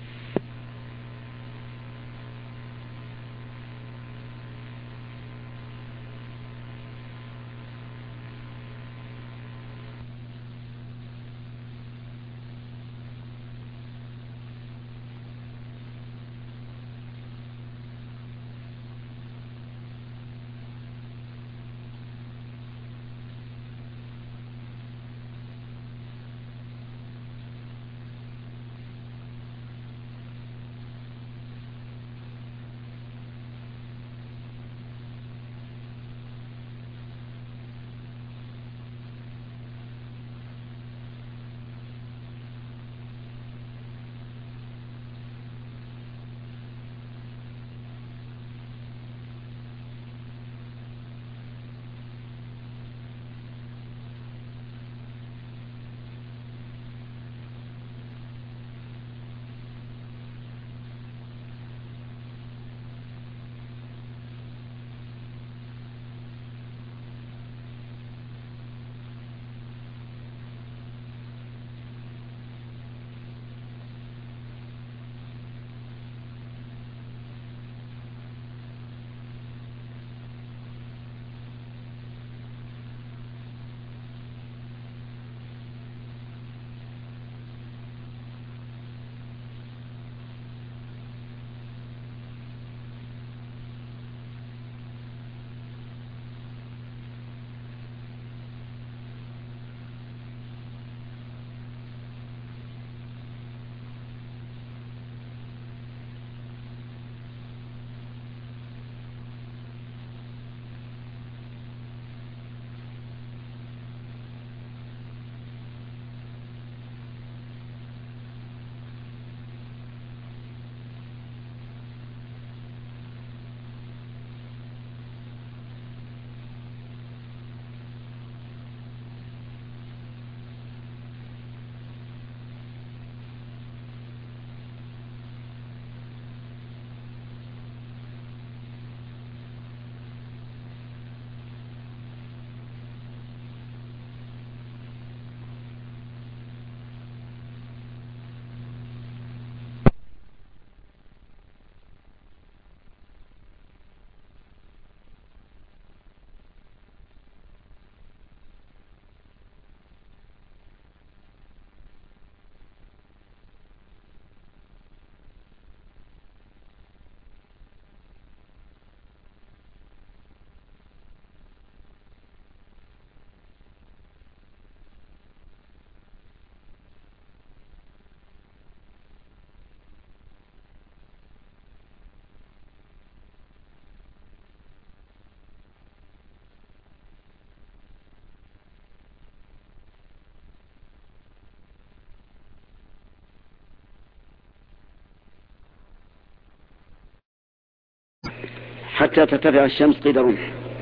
حتى ترتفع الشمس قيد رمح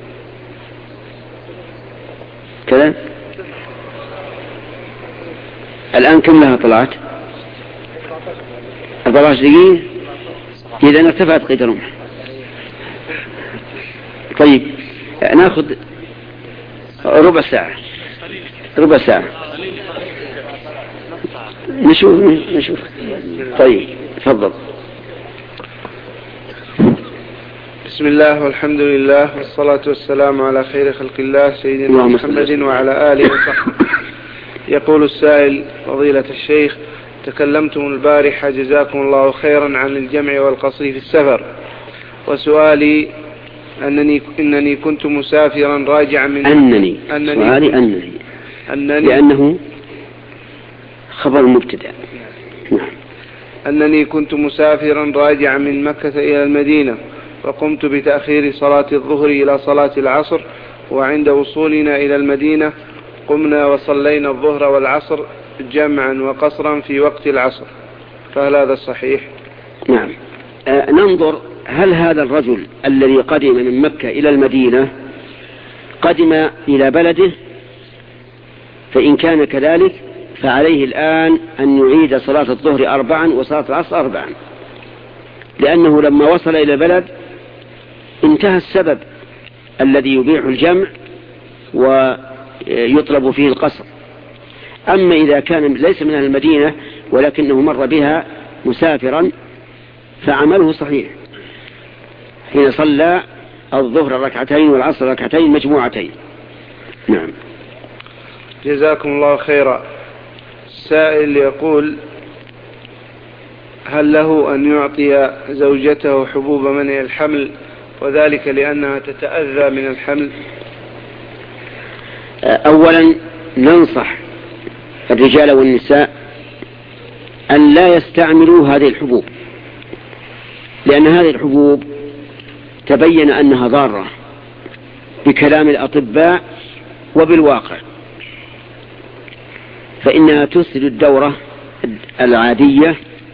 كذا. الآن كم لها طلعت؟ أربعة عشر دقيقة إذا ارتفعت قيد رمح. طيب ناخذ ربع ساعة ربع ساعة نشوف نشوف طيب تفضل. بسم الله والحمد لله والصلاة والسلام على خير خلق الله سيدنا محمد وعلى آله وصحبه. يقول السائل: فضيلة الشيخ، تكلمتم البارحة جزاكم الله خيرا عن الجمع والقصر في السفر، وسؤالي أنني إنني كنت مسافرا راجعا من أنني أنني سؤالي أنني أنني لأنه خبر مبتدأ. أنني كنت مسافرا راجعا من مكة إلى المدينة، وقمت بتأخير صلاة الظهر إلى صلاة العصر، وعند وصولنا إلى المدينة قمنا وصلينا الظهر والعصر جمعا وقصرا في وقت العصر، فهل هذا صحيح؟ نعم. آه ننظر هل هذا الرجل الذي قدم من مكة إلى المدينة قدم إلى بلده، فإن كان كذلك فعليه الآن أن يعيد صلاة الظهر أربعا وصلاة العصر أربعا، لأنه لما وصل إلى البلد انتهى السبب الذي يبيح الجمع ويطلب فيه القصر. أما إذا كان ليس من المدينة ولكنه مر بها مسافرا فعمله صحيح حين صلى الظهر ركعتين والعصر ركعتين مجموعتين. نعم. جزاكم الله خيرا. السائل يقول: هل له أن يعطي زوجته حبوب منع الحمل، وذلك لأنها تتأذى من الحمل؟ أولا ننصح الرجال والنساء أن لا يستعملوا هذه الحبوب، لأن هذه الحبوب تبين أنها ضارة بكلام الأطباء وبالواقع، فإنها تسد الدورة العادية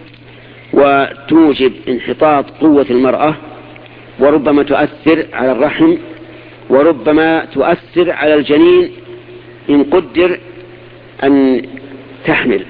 وتوجب انحطاط قوة المرأة، وربما تؤثر على الرحم، وربما تؤثر على الجنين إن قدر أن تحمل.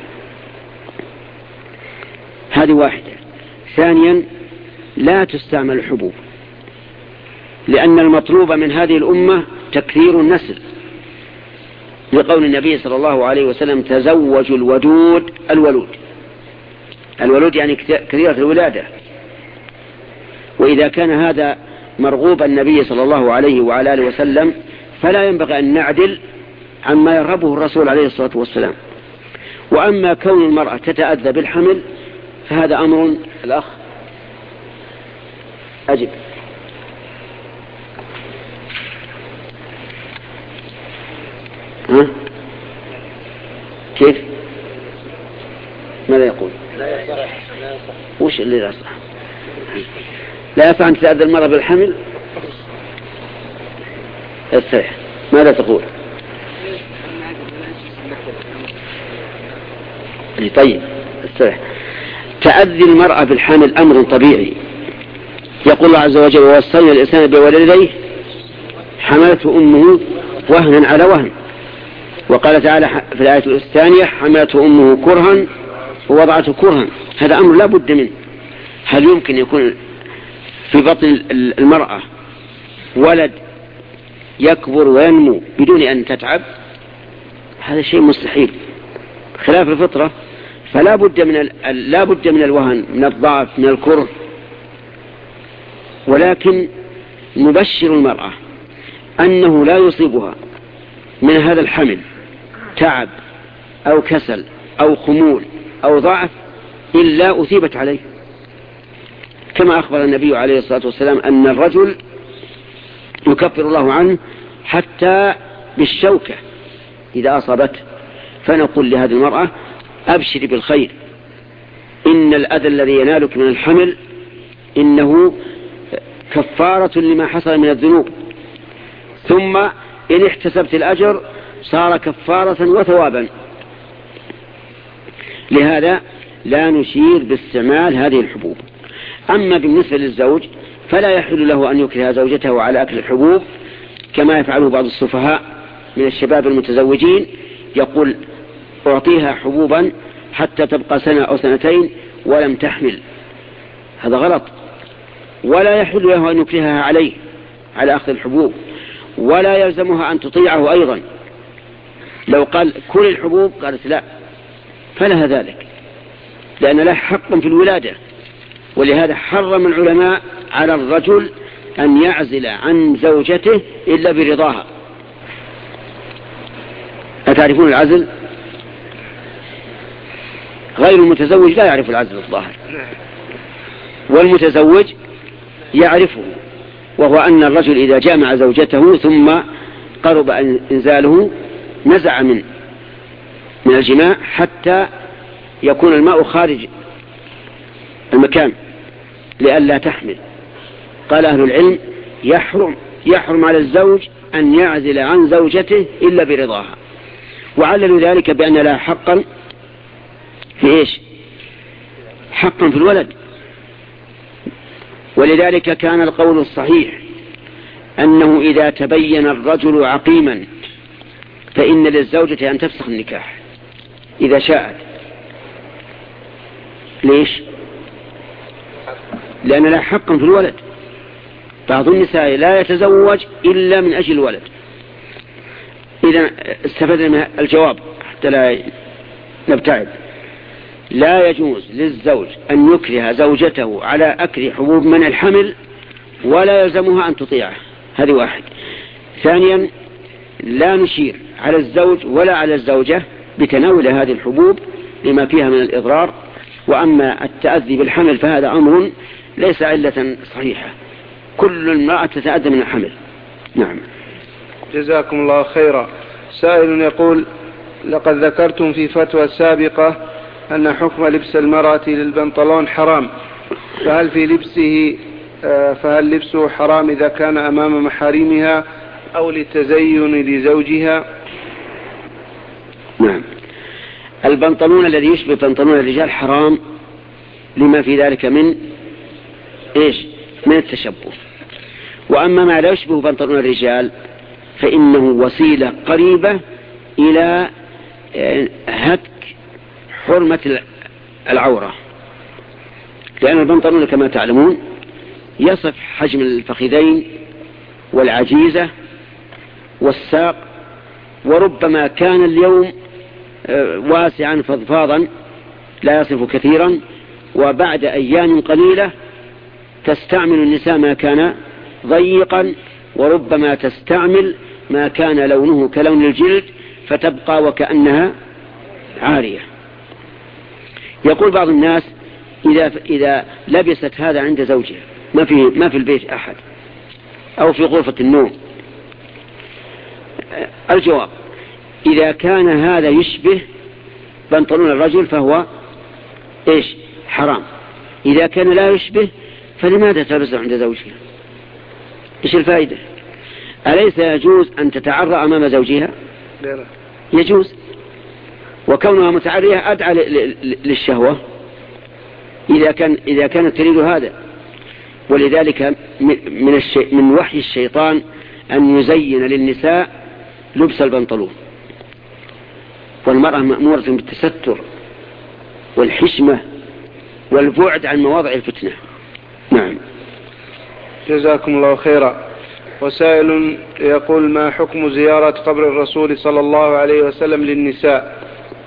هذه واحدة. ثانيا لا تستعمل الحبوب، لأن المطلوب من هذه الأمة تكثير النسل، لقول النبي صلى الله عليه وسلم: تزوجوا الودود الولود. الولود يعني كثيرة الولادة. وإذا كان هذا مرغوب النبي صلى الله عليه وعلى آله وسلم فلا ينبغي أن نعدل عما يرغبه الرسول عليه الصلاة والسلام. وأما كون المرأة تتأذى بالحمل فهذا أمر. الأخ أجب. ها؟ كيف؟ ماذا يقول؟ لا يصح. وش اللي لا يصح؟ لا يصح أن تتأذى المرأة بالحمل؟ الصحيح. ماذا تقول؟ طيب الصحيح. تأذي المرأة بالحمل أمر طبيعي. يقول الله عز وجل: ووصينا الإنسان بوالديه حملته أمه وهنا على وهن. وقال تعالى في الآية الثانية: حملته أمه كرها ووضعته كرها. هذا أمر لا بد منه. هل يمكن يكون في بطن المرأة ولد يكبر وينمو بدون أن تتعب؟ هذا شيء مستحيل خلاف الفطرة. فلا بد من لا بد من الوهن، من الضعف، من الكره. ولكن نبشر المرأة أنه لا يصيبها من هذا الحمل تعب أو كسل أو خمول أو ضعف إلا أثيبت عليه، كما أخبر النبي عليه الصلاة والسلام أن الرجل يكفر الله عنه حتى بالشوكة إذا أصابته. فنقول لهذه المرأة: أبشري بالخير، إن الأذى الذي ينالك من الحمل إنه كفارة لما حصل من الذنوب، ثم إن احتسبت الأجر صار كفارة وثوابا. لهذا لا نشير باستعمال هذه الحبوب. أما بالنسبة للزوج فلا يحل له أن يكره زوجته على أكل الحبوب كما يفعله بعض السفهاء من الشباب المتزوجين، يقول أعطيها حبوبا حتى تبقى سنة أو سنتين ولم تحمل. هذا غلط. ولا يحل له أن يكرهها عليه على أخذ الحبوب، ولا يلزمها أن تطيعه أيضا. لو قال كل الحبوب قالت لا فلها ذلك، لأن له حق في الولادة. ولهذا حرم العلماء على الرجل أن يعزل عن زوجته إلا برضاها. أتعرفون العزل؟ غير المتزوج لا يعرف العزل الظاهر، والمتزوج يعرفه، وهو أن الرجل إذا جامع زوجته ثم قرب إنزاله نزع من من الجماع حتى يكون الماء خارج المكان لئلا تحمل. قال أهل العلم يحرم يحرم على الزوج أن يعزل عن زوجته إلا برضاها، وعللوا ذلك بأن لها حقا في إيش؟ حقا في الولد. ولذلك كان القول الصحيح أنه إذا تبين الرجل عقيما فإن للزوجة أن تفسخ النكاح إذا شاءت. ليش؟ لأن لها حقا في الولد. بعض النساء لا يتزوج إلا من أجل الولد. إذا استفدنا من الجواب حتى لا نبتعد. لا يجوز للزوج أن يكره زوجته على أكل حبوب منع الحمل ولا يلزمها أن تطيعه. هذه واحد. ثانيا لا نشير على الزوج ولا على الزوجة بتناول هذه الحبوب لما فيها من الإضرار. وأما التأذي بالحمل فهذا أمر ليس علة صحيحة، كل امرأة تتأذى من الحمل. نعم. جزاكم الله خيرا. سائل يقول: لقد ذكرتم في فتوى سابقة أن حكم لبس المرأة للبنطلون حرام، فهل في لبسه فهل لبسه حرام إذا كان أمام محارمها أو للتزين لزوجها؟ نعم. البنطلون الذي يشبه بنطلون الرجال حرام لما في ذلك من إيش؟ من التشبه. وأما ما لا يشبه بنطلون الرجال فإنه وسيلة قريبة إلى هتك حرمة العورة، لأن البنطلون كما تعلمون يصف حجم الفخذين والعجيزة والساق، وربما كان اليوم واسعا فضفاضا لا يصف كثيرا، وبعد أيام قليلة تستعمل النساء ما كان ضيقا، وربما تستعمل ما كان لونه كلون الجلد فتبقى وكأنها عارية. يقول بعض الناس إذا, إذا لبست هذا عند زوجها ما في, ما في البيت أحد أو في غرفة النوم، الجواب: إذا كان هذا يشبه بنطلون الرجل فهو إيش؟ حرام. إذا كان لا يشبه فلماذا تلبسه عند زوجها؟ إيش الفائدة؟ أليس يجوز أن تتعرى أمام زوجها؟ يجوز، وكونها متعرية أدعى للشهوة إذا كان إذا كانت تريد هذا. ولذلك من الشيء من وحي الشيطان أن يزين للنساء لبس البنطلون، والمرأة مأمورة بالتستر والحشمة والبعد عن مواضع الفتنة. نعم. جزاكم الله خيرا. وسائل يقول: ما حكم زيارة قبر الرسول صلى الله عليه وسلم للنساء؟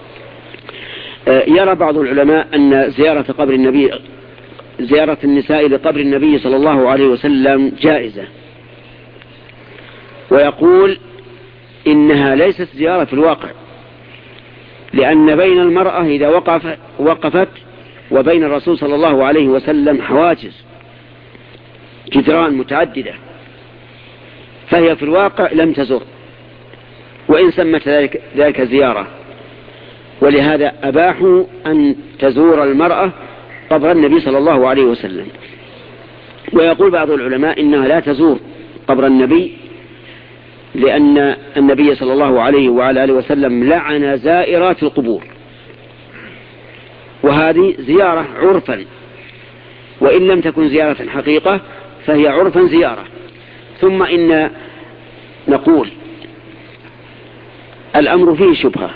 يرى بعض العلماء أن زيارة قبر النبي زيارة النساء لقبر النبي صلى الله عليه وسلم جائزة، ويقول إنها ليست زيارة في الواقع، لأن بين المرأة إذا وقف وقفت وبين الرسول صلى الله عليه وسلم حواجز جدران متعددة، فهي في الواقع لم تزر، وإن سمت ذلك, ذلك زيارة. ولهذا أباحوا أن تزور المرأة قبر النبي صلى الله عليه وسلم. ويقول بعض العلماء إنها لا تزور قبر النبي، لأن النبي صلى الله عليه وعلى آله وسلم لعن زائرات القبور، وهذه زيارة عرفا، وإن لم تكن زيارة حقيقة فهي عرفا زيارة. ثم إن نقول الأمر فيه شبهة،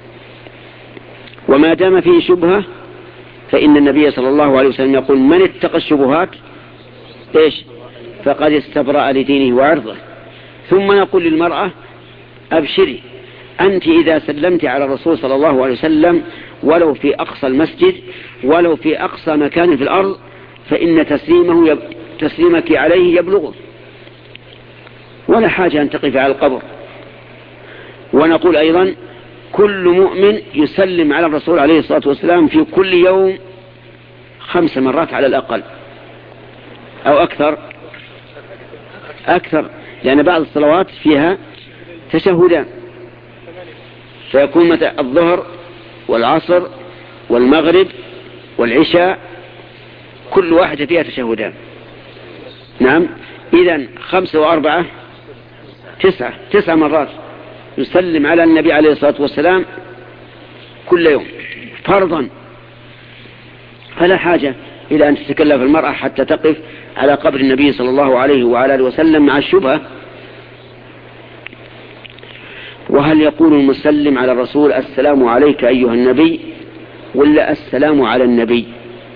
وما دام فيه شبهة فإن النبي صلى الله عليه وسلم يقول من اتقى الشبهات إيش فقد استبرأ لدينه وعرضه. ثم نقول للمرأة أبشري، أنت إذا سلمت على الرسول صلى الله عليه وسلم ولو في أقصى المسجد ولو في أقصى مكان في الأرض فإن تسليمه يب... تسليمك عليه يبلغه، ولا حاجة أن تقف على القبر. ونقول أيضا كل مؤمن يسلم على الرسول عليه الصلاة والسلام في كل يوم خمس مرات على الأقل أو أكثر أكثر لأن بعض الصلوات فيها تشهدان، فيكون متى الظهر والعصر والمغرب والعشاء كل واحدة فيها تشهدان. نعم، إذن خمسة وأربعة تسعة تسع مرات يسلم على النبي عليه الصلاة والسلام كل يوم فرضا، فلا حاجة إلى أن تتكلف المرأة حتى تقف على قبر النبي صلى الله عليه وعلى آله وسلم مع الشبهة. وهل يقول المسلم على الرسول السلام عليك أيها النبي ولا السلام على النبي؟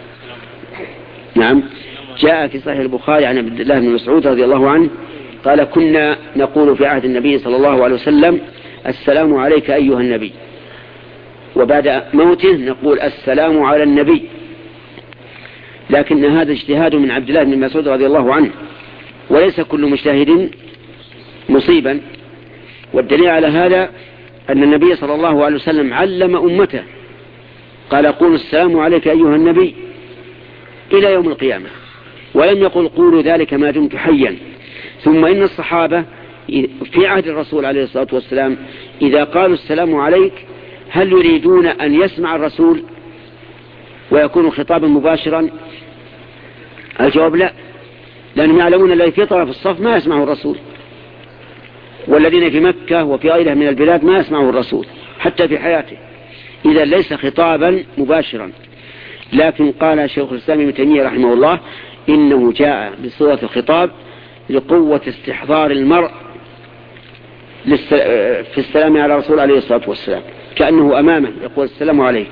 نعم، جاء في صحيح البخاري عن عبد الله بن مسعود رضي الله عنه قال كنا نقول في عهد النبي صلى الله عليه وسلم السلام عليك أيها النبي، وبعد موته نقول السلام على النبي، لكن هذا اجتهاد من عبد الله بن مسعود رضي الله عنه، وليس كل مجتهد مصيبا. والدليل على هذا أن النبي صلى الله عليه وسلم علم أمته قال قولوا السلام عليك أيها النبي إلى يوم القيامة، ولم يقل قولوا ذلك ما دمت حيا. ثم إن الصحابة في عهد الرسول عليه الصلاة والسلام إذا قالوا السلام عليك هل يريدون أن يسمع الرسول ويكون خطابا مباشرا؟ الجواب لا، لأنهم يعلمون الذي في طرف الصف ما يسمعه الرسول، والذين في مكة وفي غيرها من البلاد ما يسمعه الرسول حتى في حياته، إذا ليس خطابا مباشرا. لكن قال شيخ الإسلام ابن تيمية رحمه الله إنه جاء بصورة الخطاب لقوة استحضار المرء في السلام على الرسول عليه الصلاة والسلام، كأنه أمامه يقول السلام عليك.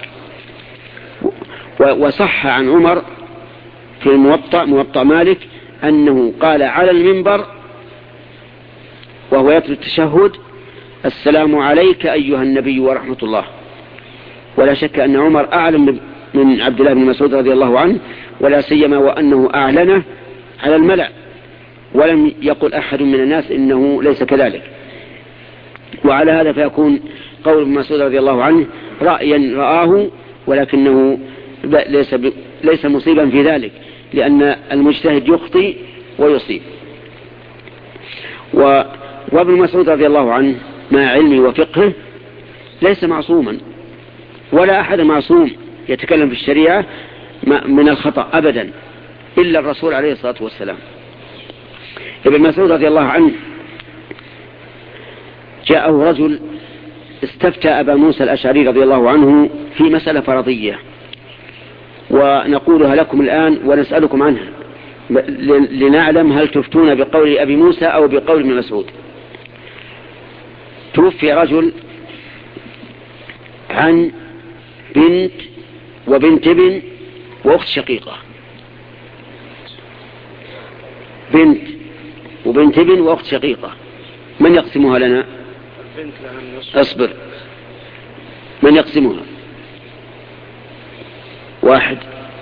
وصح عن عمر في الموطأ موطأ مالك أنه قال على المنبر وهو يتلو التشهد السلام عليك أيها النبي ورحمة الله. ولا شك أن عمر أعلم من عبد الله بن مسعود رضي الله عنه، ولا سيما وأنه أعلنه على الملأ، ولم يقل أحد من الناس إنه ليس كذلك. وعلى هذا فيكون قول ابن مسعود رضي الله عنه رأيا رآه، ولكنه ليس, ليس مصيبا في ذلك، لأن المجتهد يخطئ ويصيب. وابن مسعود رضي الله عنه مع علمه وفقهه ليس معصوما، ولا أحد معصوم يتكلم في الشريعة من الخطأ أبدا إلا الرسول عليه الصلاة والسلام. ابن مسعود رضي الله عنه جاءه رجل استفتى أبا موسى الأشعري رضي الله عنه في مسألة فرضية، ونقولها لكم الآن ونسألكم عنها لنعلم هل تفتون بقول أبي موسى أو بقول ابن مسعود. توفي رجل عن بنت وبنت ابن وأخت شقيقة، بنت وبنت ابن وأخت شقيقة، من يقسمها لنا؟ أصبر، من يقسمها؟ واحد،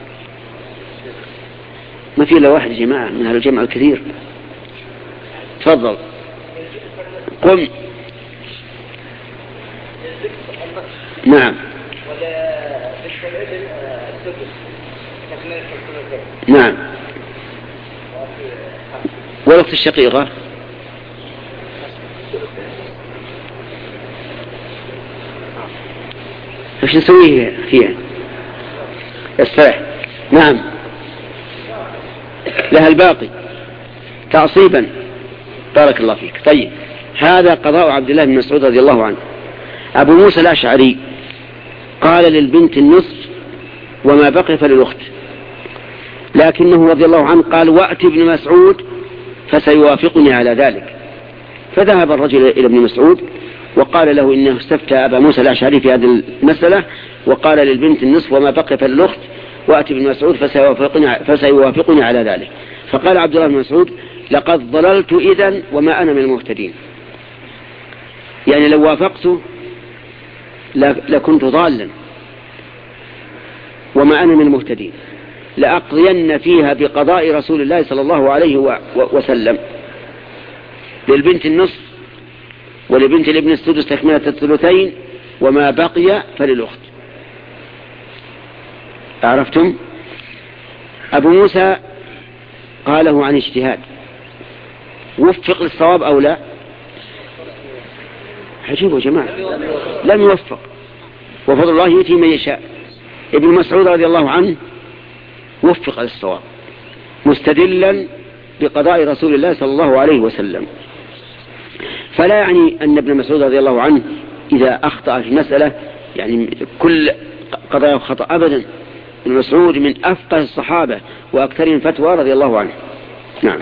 ما في إلا واحد يا جماعة من هذا الجمع الكثير. تفضل قم. نعم نعم. والأخت الشقيقة ايش نسويه فيها؟ الصحيح نعم لها الباقي تعصيبا. بارك الله فيك. طيب، هذا قضاء عبد الله بن مسعود رضي الله عنه. أبو موسى الأشعري قال للبنت النصف وما بقي فللأخت. لكنه رضي الله عنه قال وأت ابن مسعود فسيوافقني على ذلك. فذهب الرجل إلى ابن مسعود وقال له إنه استفتى أبا موسى الأشعري في هذه المسألة وقال للبنت النصف وما بقي فالأخت، وأت ابن مسعود فسيوافقني, فسيوافقني على ذلك. فقال عبد الله بن مسعود لقد ضللت إذن وما أنا من المهتدين، يعني لو وافقت لكنت ضالا وما أنا من المهتدين، لأقضين فيها بقضاء رسول الله صلى الله عليه وسلم، للبنت النصف ولبنت الابن السدس تكملة الثلثين وما بقي فللأخت. عرفتم؟ أبو موسى قاله عن اجتهاد، وفق للصواب أو لا؟ عجيب يا جماعة، لم يوفق، وفضل الله يؤتي من يشاء. ابن مسعود رضي الله عنه وفق للصواب مستدلا بقضاء رسول الله صلى الله عليه وسلم. فلا يعني أن ابن مسعود رضي الله عنه إذا أخطأ في مسألة يعني كل قضايا خطأ، أبدا. ابن مسعود من أفقه الصحابة وأكثرهم فتوى رضي الله عنه. نعم.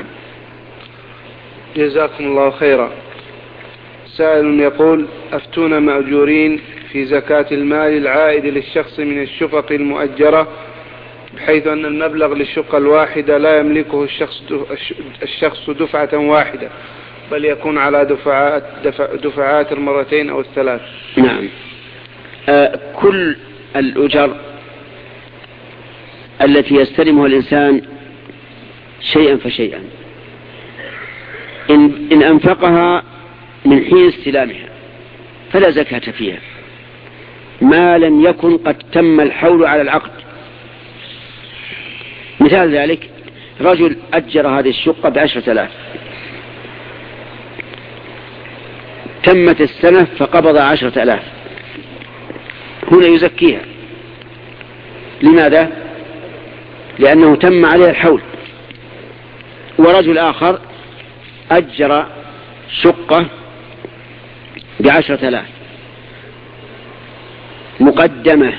جزاكم الله خيرا. سائل يقول أفتونا مأجورين في زكاة المال العائد للشخص من الشقق المؤجرة، بحيث أن المبلغ للشقة الواحدة لا يملكه الشخص الشخص دفعة واحدة، بل يكون على دفعات دفع دفعات المرتين أو الثلاث. نعم. آه كل الأجر التي يستلمها الإنسان شيئا فشيئا إن, إن أنفقها من حين استلامها فلا زكاة فيها ما لم يكن قد تم الحول على العقد. مثال ذلك رجل أجر هذه الشقة بعشرة آلاف، تمت السنة فقبض عشرة آلاف، هنا يزكيها. لماذا؟ لأنه تم عليها الحول. ورجل آخر أجر شقة بعشرة آلاف مقدمة،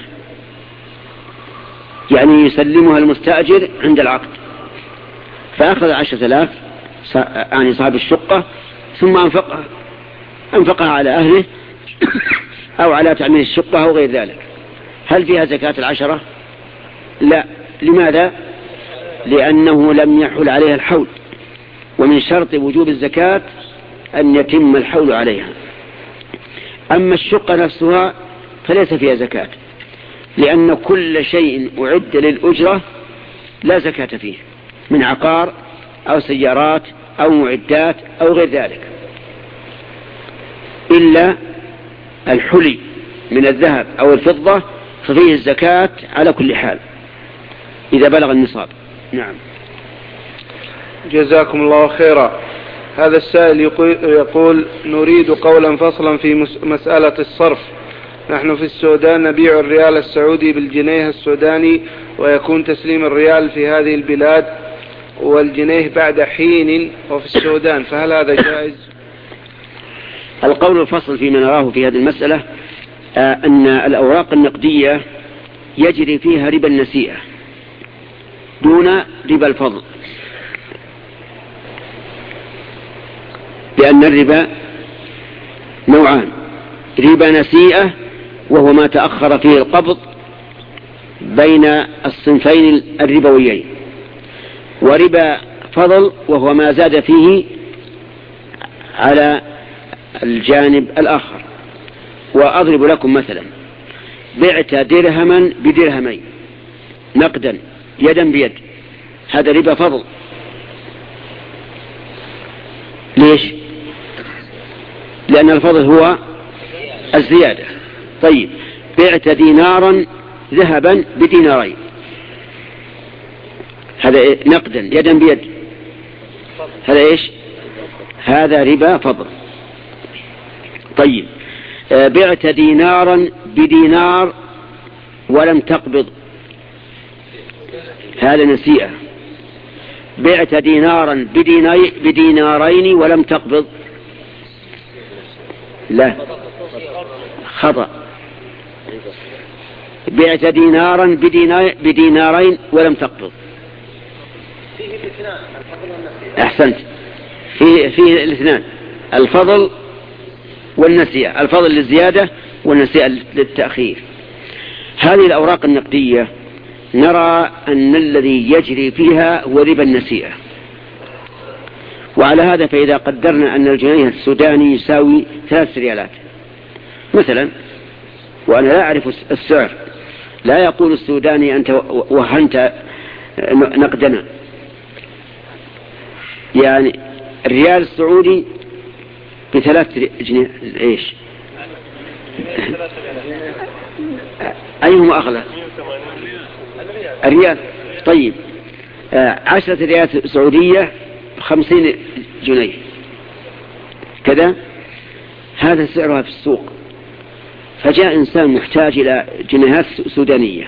يعني يسلمها المستأجر عند العقد، فأخذ عشرة آلاف يعني صاحب الشقة ثم أنفقها أنفقها على أهله أو على تعمير الشقة أو غير ذلك. هل فيها زكاة العشرة؟ لا. لماذا؟ لأنه لم يحل عليها الحول، ومن شرط وجوب الزكاة أن يتم الحول عليها. أما الشقة نفسها فليس فيها زكاة، لأن كل شيء أعد للأجرة لا زكاة فيه من عقار أو سيارات أو معدات أو غير ذلك، إلا الحلي من الذهب أو الفضة ففيه الزكاة على كل حال إذا بلغ النصاب. نعم. جزاكم الله خيرا. هذا السائل يقول نريد قولا فصلا في مسألة الصرف. نحن في السودان نبيع الريال السعودي بالجنيه السوداني، ويكون تسليم الريال في هذه البلاد والجنيه بعد حين وفي السودان، فهل هذا جائز؟ القول الفصل فيما نراه في هذه المسألة آه أن الأوراق النقدية يجري فيها ربا النسيئة دون ربا الفضل، لأن الربا نوعان: ربا نسيئة وهو ما تأخر فيه القبض بين الصنفين الربويين، وربا فضل وهو ما زاد فيه على الجانب الآخر. وأضرب لكم مثلا: بعت درهما بدرهمين نقدا يدا بيد، هذا ربا فضل. ليش؟ لأن الفضل هو الزيادة. طيب، بعت دينارا ذهبا بدينارين، هذا نقدا يدا بيد، هذا ايش؟ هذا ربا فضل. طيب، بعت دينارا بدينار ولم تقبض، هذا نسيئة. بعت دينارا بدينارين ولم تقبض، لا، خطأ. بعت دينارا بدينارين ولم تقبض، أحسنت، في في الاثنان، الفضل والنسيئة، الفضل للزيادة والنسيئة للتأخير. هذه الأوراق النقدية نرى أن الذي يجري فيها هو ربا النسيئة، وعلى هذا فإذا قدرنا أن الجنيه السوداني يساوي ثلاث ريالات مثلا، وأنا لا أعرف السعر، لا يقول السوداني أنت وهنت نقدنا، يعني الريال السعودي بثلاث جنيه ايش؟ أيهما أغلى؟ الريال. طيب عشرة ريالات سعودية خمسين جنيه كذا، هذا سعرها في السوق. فجاء إنسان محتاج إلى جنيهات سودانية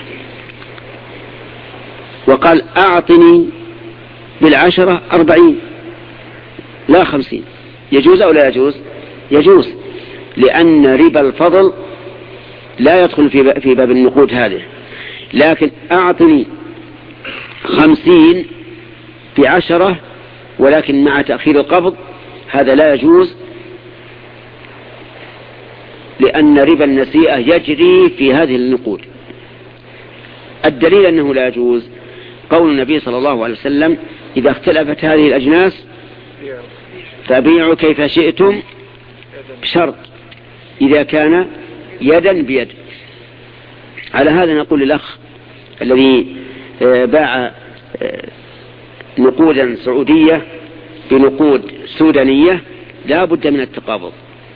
وقال أعطني بالعشرة أربعين لا خمسين، يجوز أو لا يجوز؟ يجوز، لأن ربا الفضل لا يدخل في باب النقود هذه. لكن أعطني خمسين بعشرة ولكن مع تأخير القبض، هذا لا يجوز، لأن ربا النسيئة يجري في هذه النقود. الدليل أنه لا يجوز قول النبي صلى الله عليه وسلم إذا اختلفت هذه الأجناس فبيعوا كيف شئتم بشرط إذا كان يدا بيد. على هذا نقول للأخ الذي باع نقودا سعودية بنقود سودانية لا بد من التقابض.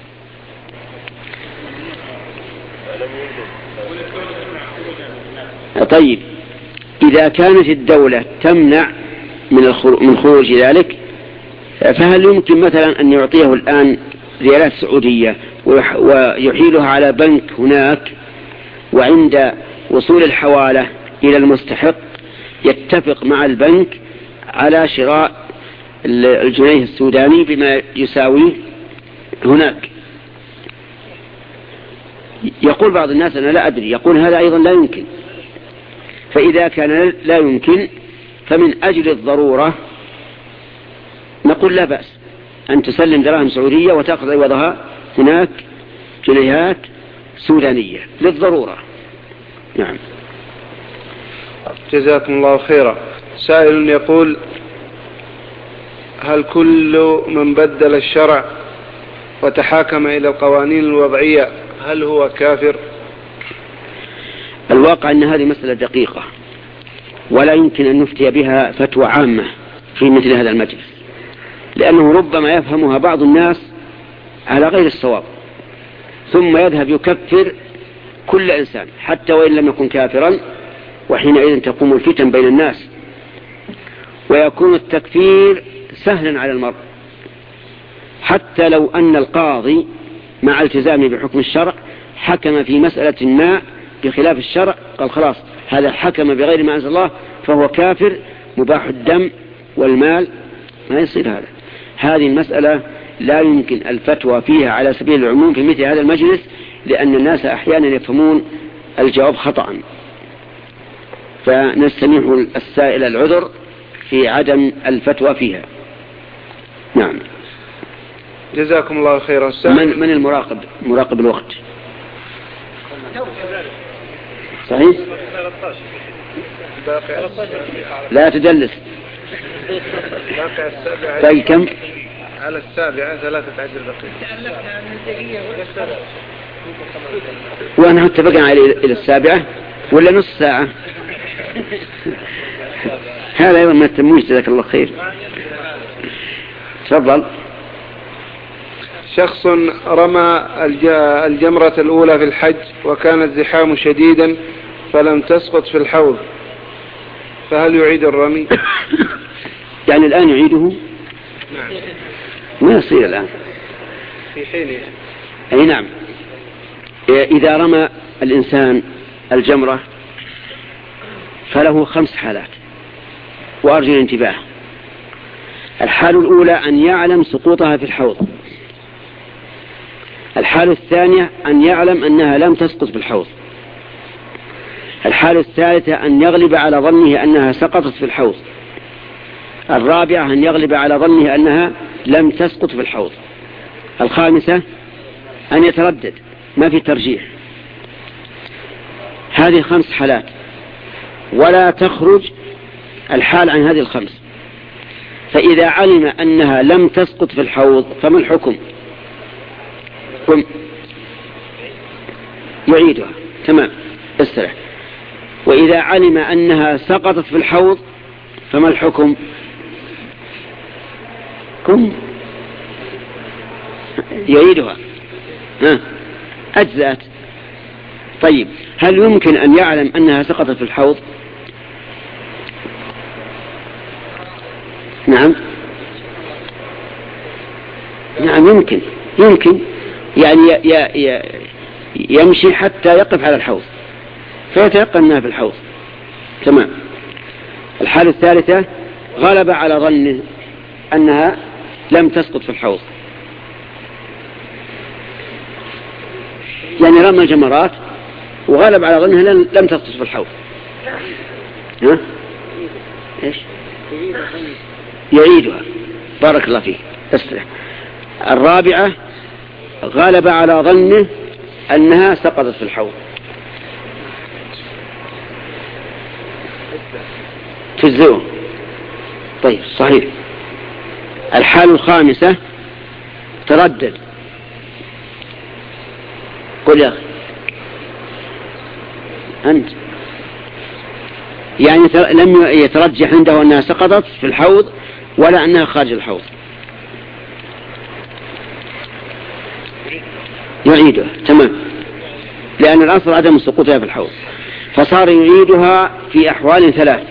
طيب إذا كانت الدولة تمنع من خروج ذلك، فهل يمكن مثلا أن يعطيه الآن ريالات سعودية ويحيلها على بنك هناك، وعند وصول الحوالة إلى المستحق يتفق مع البنك على شراء الجنيه السوداني بما يساوي هناك؟ يقول بعض الناس أنا لا أدري، يقول هذا أيضا لا يمكن. فإذا كان لا يمكن فمن أجل الضرورة نقول لا بأس أن تسلم دراهم سعودية وتأخذ عوضها هناك جنيهات سودانية للضرورة. نعم. جزاكم الله خيرا. سائل يقول هل كل من بدل الشرع وتحاكم إلى القوانين الوضعية هل هو كافر؟ الواقع أن هذه مسألة دقيقة ولا يمكن أن نفتي بها فتوى عامة في مثل هذا المجلس، لأنه ربما يفهمها بعض الناس على غير الصواب ثم يذهب يكفر كل إنسان حتى وإن لم يكن كافرا، وحينئذ تقوم الفتن بين الناس ويكون التكفير سهلا على المرء. حتى لو أن القاضي مع التزامه بحكم الشرع حكم في مسألة ما بخلاف الشرع، قال خلاص هذا حكم بغير ما أنزل الله فهو كافر مباح الدم والمال، ما يصير هذا. هذه المسألة لا يمكن الفتوى فيها على سبيل العموم في مثل هذا المجلس، لأن الناس أحيانا يفهمون الجواب خطأ، فنستميح السائل العذر في عدم الفتوى فيها. نعم. جزاكم الله خيرا. من, من المراقب مراقب الوقت؟ صحيح؟ لا تدلس. باقي كم؟ على السابعة ثلاثة عشر دقيقة. وأنا اتفقنا إلى السابعة ولا نص ساعة؟ هذا أيضا ما تتمويش. جزاك الله خير. تفضل. شخص رمى الجمرة الأولى في الحج وكان الزحام شديدا فلم تسقط في الحوض، فهل يعيد الرمي؟ يعني الآن يعيده؟ نعم. ما يصير الآن في حينه. أي نعم. إذا رمى الإنسان الجمرة فله خمس حالات وأرجو الانتباه. الحالة الأولى أن يعلم سقوطها في الحوض. الحالة الثانية أن يعلم أنها لم تسقط في الحوض. الحالة الثالثة أن يغلب على ظنه أنها سقطت في الحوض. الرابعة أن يغلب على ظنه أنها لم تسقط في الحوض. الخامسة أن يتردد، ما في ترجيح. هذه خمس حالات، ولا تخرج الحال عن هذه الخمس. فإذا علم أنها لم تسقط في الحوض فما الحكم؟ قم يعيدها. تمام، استرح. وإذا علم أنها سقطت في الحوض فما الحكم؟ قم يعيدها. ها أجزأت. طيب، هل يمكن أن يعلم أنها سقطت في الحوض؟ نعم نعم يمكن يمكن يعني ي ي يمشي حتى يقف على الحوض فيتيقن أنها في الحوض. تمام. الحالة الثالثة غلب على ظنه أنها لم تسقط في الحوض، يعني رمى الجمرات وغلب على ظنها لم تسقط في الحوض. ها؟ إيش؟ يعيدها. بارك الله فيك. استرح. الرابعة غلب على ظنه أنها سقطت في الحوض، تجزئه. طيب، صحيح. الحالة الخامسة تردد. قل يا أخي أنت، يعني لم يترجح عنده أنها سقطت في الحوض ولا أنها خارج الحوض. يعيدها. تمام، لأن الأصل عدم سقوطها في الحوض، فصار يعيدها في أحوال ثلاث: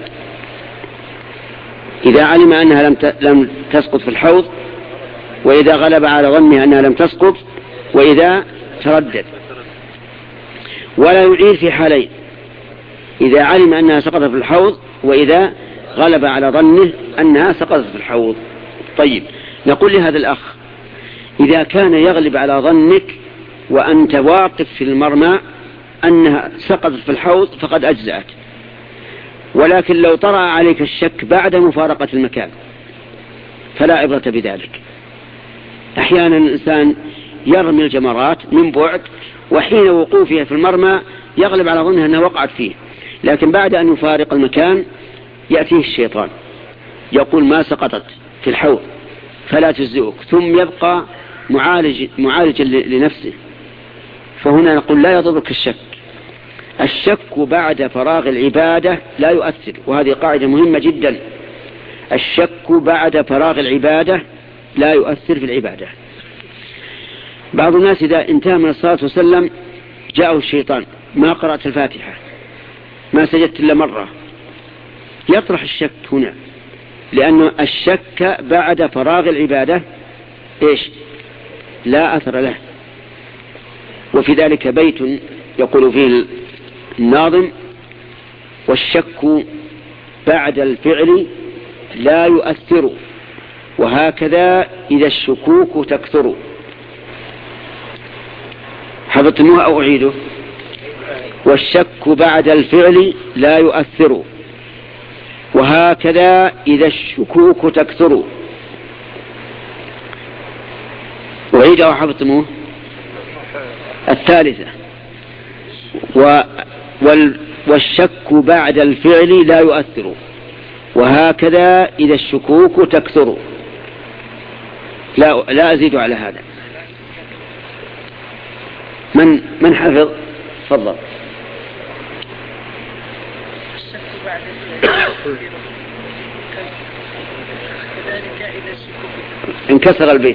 إذا علم أنها لم لم تسقط في الحوض، وإذا غلب على ظنه أنها لم تسقط، وإذا تردد. ولا يعيد في حالين: إذا علم أنها سقطت في الحوض، وإذا غلب على ظنه أنها سقطت في الحوض. طيب، نقول لهذا الأخ: إذا كان يغلب على ظنك وأنت واقف في المرمى أنها سقطت في الحوض فقد أجزأت. ولكن لو طرأ عليك الشك بعد مفارقة المكان فلا عبرة بذلك. أحيانا الإنسان يرمي الجمرات من بعد، وحين وقوفها في المرمى يغلب على ظنها أنها وقعت فيه، لكن بعد أن يفارق المكان يأتيه الشيطان يقول ما سقطت في الحوض فلا تجزئك، ثم يبقى معالج معالجا لنفسه. فهنا نقول لا يضرك الشك. الشك بعد فراغ العبادة لا يؤثر، وهذه قاعدة مهمة جدا. الشك بعد فراغ العبادة لا يؤثر في العبادة. بعض الناس إذا انتهى من الصلاة وسلم جاءه الشيطان: ما قرأت الفاتحة، ما سجدت إلا مرة، يطرح الشك هنا، لأن الشك بعد فراغ العبادة إيش؟ لا أثر له. وفي ذلك بيت يقول فيه الناظم: والشك بعد الفعل لا يؤثر، وهكذا إذا الشكوك تكثر. حفظتموه أو أعيده؟ والشك بعد الفعل لا يؤثر، وهكذا إذا الشكوك تكثر. أعيده أو حفظتموه؟ الثالثة: و وال والشك بعد الفعل لا يؤثر، وهكذا إذا الشكوك تكثر. لا لا أزيد على هذا. من من حفظ؟ تفضل. الشك بعد الفعل كذلك إذا الشكوك انكسر البيت.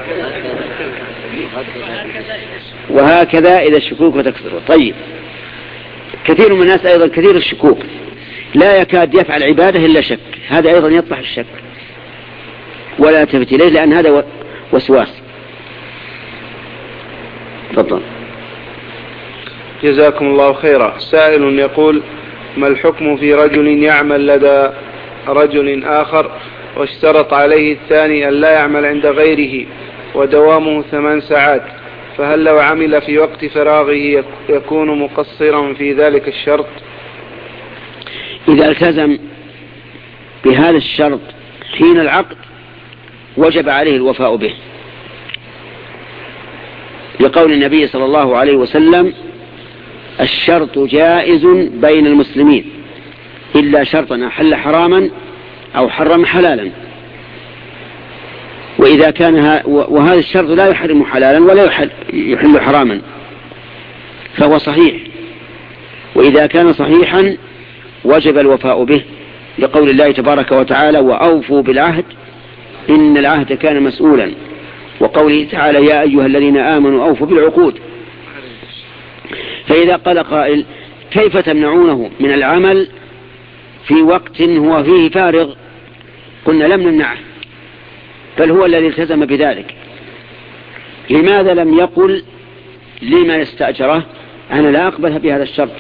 وهكذا إذا الشكوك تكثر. طيب، كثير من الناس أيضا كثير الشكوك، لا يكاد يفعل عبادة إلا شك، هذا أيضا يطرح الشك ولا تفت إليه، لأن هذا وسواس. تفضل. جزاكم الله خيرا. سائل يقول: ما الحكم في رجل يعمل لدى رجل آخر واشترط عليه الثاني أن لا يعمل عند غيره ودوامه ثمان ساعات، فهل لو عمل في وقت فراغه يكون مقصرا في ذلك الشرط؟ إذا التزم بهذا الشرط حين العقد وجب عليه الوفاء به، لقول النبي صلى الله عليه وسلم: الشرط جائز بين المسلمين إلا شرطا أحل حراما أو حرم حلالا. وإذا كان وهذا الشرط لا يحرم حلالا ولا يحل, يحل حراما فهو صحيح، وإذا كان صحيحا وجب الوفاء به، لقول الله تبارك وتعالى: وأوفوا بالعهد إن العهد كان مسؤولا، وقوله تعالى: يا أيها الذين آمنوا أوفوا بالعقود. فإذا قال قائل: كيف تمنعونه من العمل في وقت هو فيه فارغ؟ قلنا: لم نمنعه، بل هو الذي التزم بذلك. لماذا لم يقل لما يستأجره: أنا لا أقبل بهذا الشرط،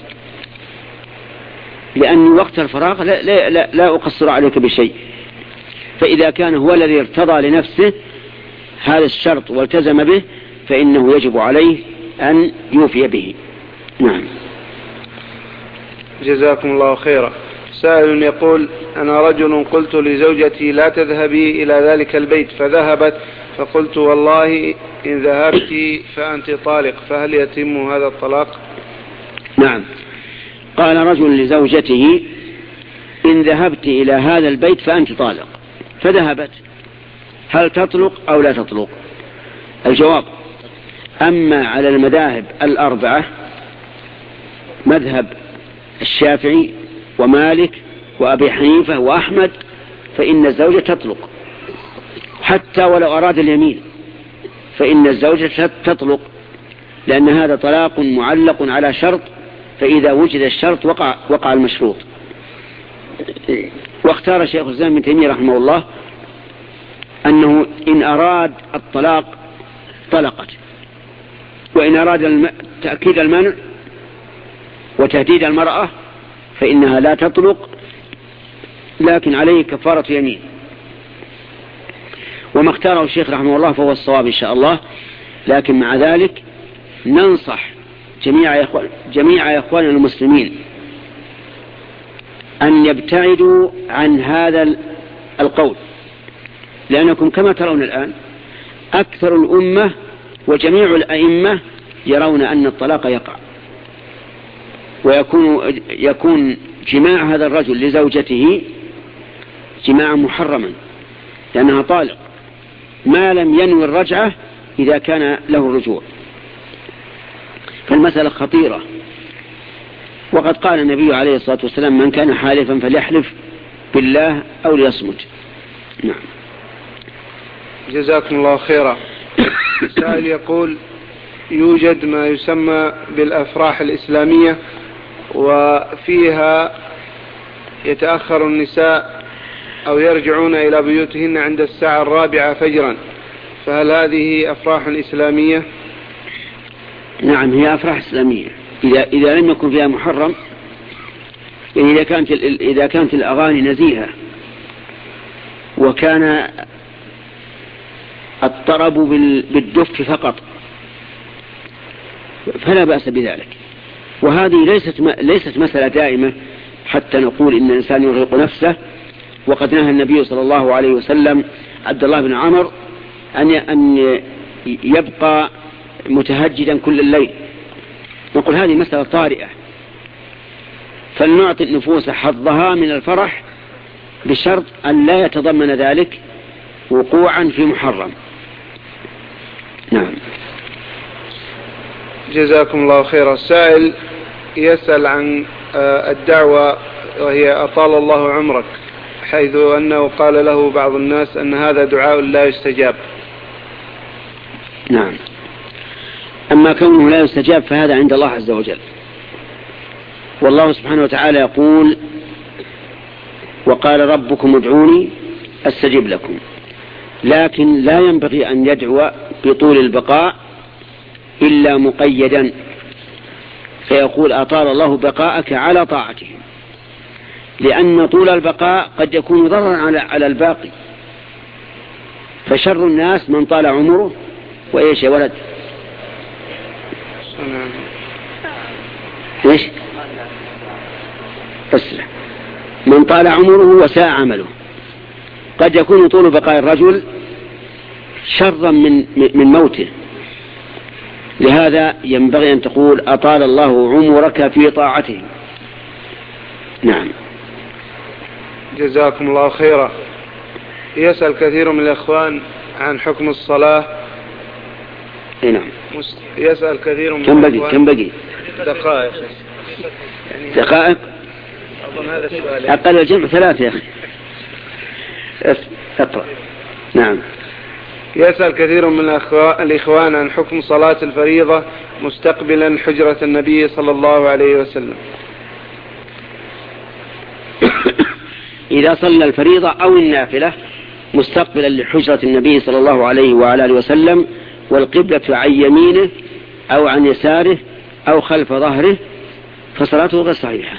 لأن وقت الفراغ لا, لا, لا, لا أقصر عليك بشيء. فإذا كان هو الذي ارتضى لنفسه هذا الشرط والتزم به فإنه يجب عليه أن يوفي به. نعم. جزاكم الله خيرا. سائل يقول: أنا رجل قلت لزوجتي لا تذهبي إلى ذلك البيت فذهبت، فقلت والله إن ذهبت فأنت طالق، فهل يتم هذا الطلاق؟ نعم. قال رجل لزوجته: إن ذهبت إلى هذا البيت فأنت طالق، فذهبت، هل تطلق أو لا تطلق؟ الجواب: أما على المذاهب الأربعة، مذهب الشافعي ومالك وأبي حنيفة وأحمد، فإن الزوجة تطلق حتى ولو أراد اليمين، فإن الزوجة تطلق، لأن هذا طلاق معلق على شرط، فإذا وجد الشرط وقع, وقع المشروط. واختار شيخ الإسلام ابن تيمية رحمه الله أنه إن أراد الطلاق طلقت، وإن أراد الم... تأكيد المنع وتهديد المرأة فإنها لا تطلق، لكن عليه كفارة يمين. وما اختاره الشيخ رحمه الله فهو الصواب إن شاء الله، لكن مع ذلك ننصح جميع إخوان جميع إخواننا المسلمين أن يبتعدوا عن هذا القول، لأنكم كما ترون الآن أكثر الأمة وجميع الأئمة يرون أن الطلاق يقع، ويكون يكون جماع هذا الرجل لزوجته جماعا محرما، لأنها طالق ما لم ينوي الرجعة إذا كان له الرجوع. فالمسألة خطيرة، وقد قال النبي عليه الصلاة والسلام: من كان حالفا فليحلف بالله أو ليصمت. نعم. جزاكم الله خيرا. السائل يقول: يوجد ما يسمى بالأفراح الإسلامية، وفيها يتأخر النساء أو يرجعون إلى بيوتهن عند الساعة الرابعة فجرا، فهل هذه أفراح إسلامية؟ نعم، هي أفراح إسلامية إذا إذا لم يكن فيها محرم، يعني إذا كانت إذا كانت الأغاني نزيهة وكان الطرب بالدف فقط فلا بأس بذلك. وهذه ليست ليست مسألة دائمة حتى نقول إن الإنسان يرهق نفسه، وقد نهى النبي صلى الله عليه وسلم عبد الله بن عمر أن أن يبقى متهجدا كل الليل. نقول هذه مسألة طارئة، فلنعطي النفوس حظها من الفرح بشرط أن لا يتضمن ذلك وقوعا في محرم. نعم. جزاكم الله خيرا. السائل يسأل عن الدعوة وهي أطال الله عمرك، حيث أنه قال له بعض الناس أن هذا دعاء لا يستجاب. نعم. أما كونه لا يستجاب فهذا عند الله عز وجل، والله سبحانه وتعالى يقول: وقال ربكم ادعوني أستجب لكم. لكن لا ينبغي أن يدعو بطول البقاء إلا مقيدا، فيقول: أطال الله بقاءك على طاعته، لأن طول البقاء قد يكون ضررا على على الباقي. فشر الناس من طال عمره وإيش يا ولد؟ إيش؟ أسرع. من طال عمره وساء عمله. قد يكون طول بقاء الرجل شرا من من موته، لهذا ينبغي أن تقول أطال الله عمرك في طاعته. نعم. جزاكم الله خيرا. يسأل كثير من الإخوان عن حكم الصلاة. نعم. يسأل كثير من كم بقي كم بقي دقائق دقائق أظن هذا السؤال. أقل الجمع ثلاثة يا أخي. اقرأ. نعم. يسأل كثير من الإخوان عن حكم صلاة الفريضة مستقبلا حجرة النبي صلى الله عليه وسلم. إذا صلى الفريضة أو النافلة مستقبلا لحجرة النبي صلى الله عليه وعلى آله وسلم والقبلة عن يمينه أو عن يساره أو خلف ظهره فصلاته غير صحيحة.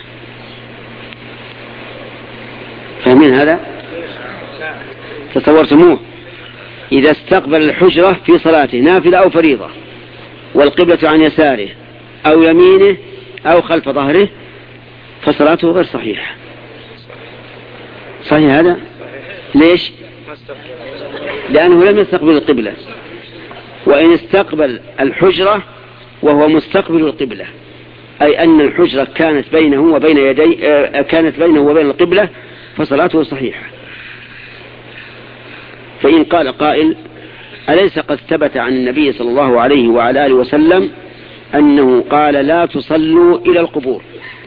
فاهمين هذا؟ تصورتموه؟ إذا استقبل الحجرة في صلاته نافلة أو فريضة والقبلة عن يساره أو يمينه أو خلف ظهره فصلاته غير صحيحة. صحيح هذا؟ ليش؟ لأنه لم يستقبل القبلة. وإن استقبل الحجرة وهو مستقبل القبلة أي أن الحجرة كانت بينه وبين يدي كانت بينه وبين القبلة فصلاته صحيحة. فإن قال قائل أليس قد ثبت عن النبي صلى الله عليه وعلى آله وسلم أنه قال لا تصلوا إلى القبور؟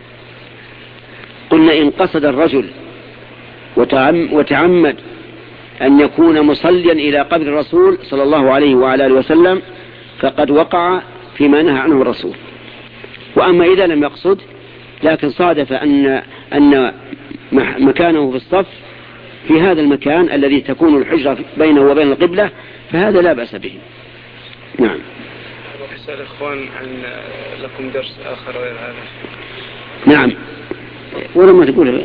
قلنا إن قصد الرجل وتعمد أن يكون مصليا إلى قبر الرسول صلى الله عليه وعلى آله وسلم فقد وقع فيما نهى عنه الرسول. وأما إذا لم يقصد لكن صادف أن أن مكانه في الصف في هذا المكان الذي تكون الحجرة بينه وبين القبلة فهذا لا بأس به. نعم. أسأل إخوان عن لكم درس آخر غير هذا. نعم. ولما تقول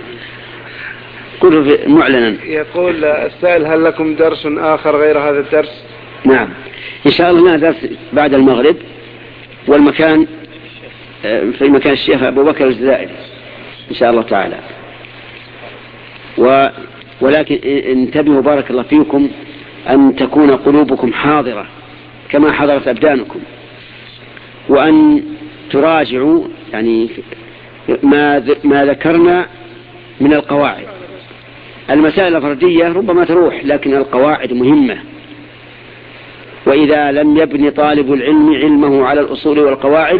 قوله معلنا. يقول السائل هل لكم درس آخر غير هذا الدرس؟ نعم إن شاء الله لنا درس بعد المغرب والمكان في مكان الشيخ أبو بكر الجزائري إن شاء الله تعالى. و ولكن انتبهوا بارك الله فيكم أن تكون قلوبكم حاضرة كما حضرت أبدانكم وأن تراجعوا يعني ما ما ذكرنا من القواعد. المسائل الفردية ربما تروح لكن القواعد مهمة. وإذا لم يبني طالب العلم علمه على الأصول والقواعد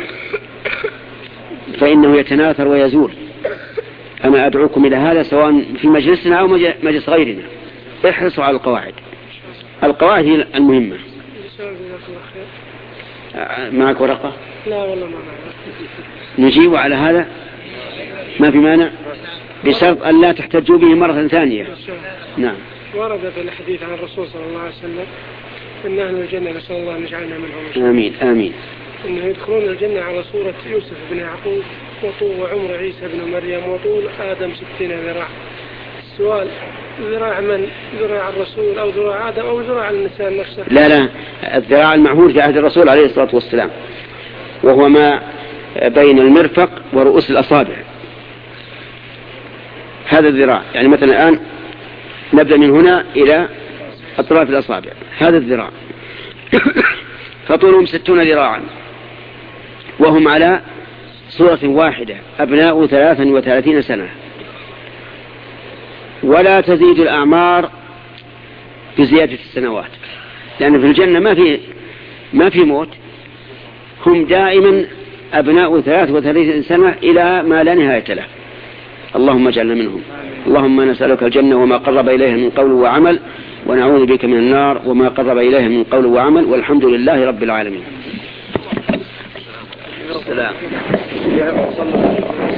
فإنه يتناثر ويزول. أنا أدعوكم إلى هذا سواء في مجلسنا أو مجلس غيرنا. احرصوا على القواعد. القواعد هي المهمة. معك ورقة؟ لا والله ما معك. نجيب على هذا ما في مانع بشرط أن لا تحتجوا به مرة ثانية. نعم. ورد في الحديث عن الرسول صلى الله عليه وسلم إن أهل الجنة نسأل الله أن يجعلنا منهم. آمين آمين. إنه يدخلون الجنة على صورة يوسف بن يعقوب وطول وعمر عيسى بن مريم وطول آدم ستين ذراع. السؤال ذراع من؟ ذراع الرسول أو ذراع آدم أو ذراع الإنسان نفسه؟ لا لا الذراع المعهود في عهد الرسول عليه الصلاة والسلام وهو ما بين المرفق ورؤوس الأصابع. هذا الذراع يعني مثلا الآن نبدأ من هنا إلى أطراف الأصابع هذا الذراع. فطولهم ستون ذراعا وهم على صورة واحدة أبناء ثلاثا وثلاثين سنة. ولا تزيد الأعمار بزيادة السنوات لأن في الجنة ما في ما في موت. هم دائما أبناء ثلاث وثلاثين سنة إلى ما لا نهاية له. اللهم اجعلنا منهم. اللهم نسألك الجنة وما قرب إليها من قول وعمل ونعوذ بك من النار وما قرب إليها من قول وعمل والحمد لله رب العالمين. السلام.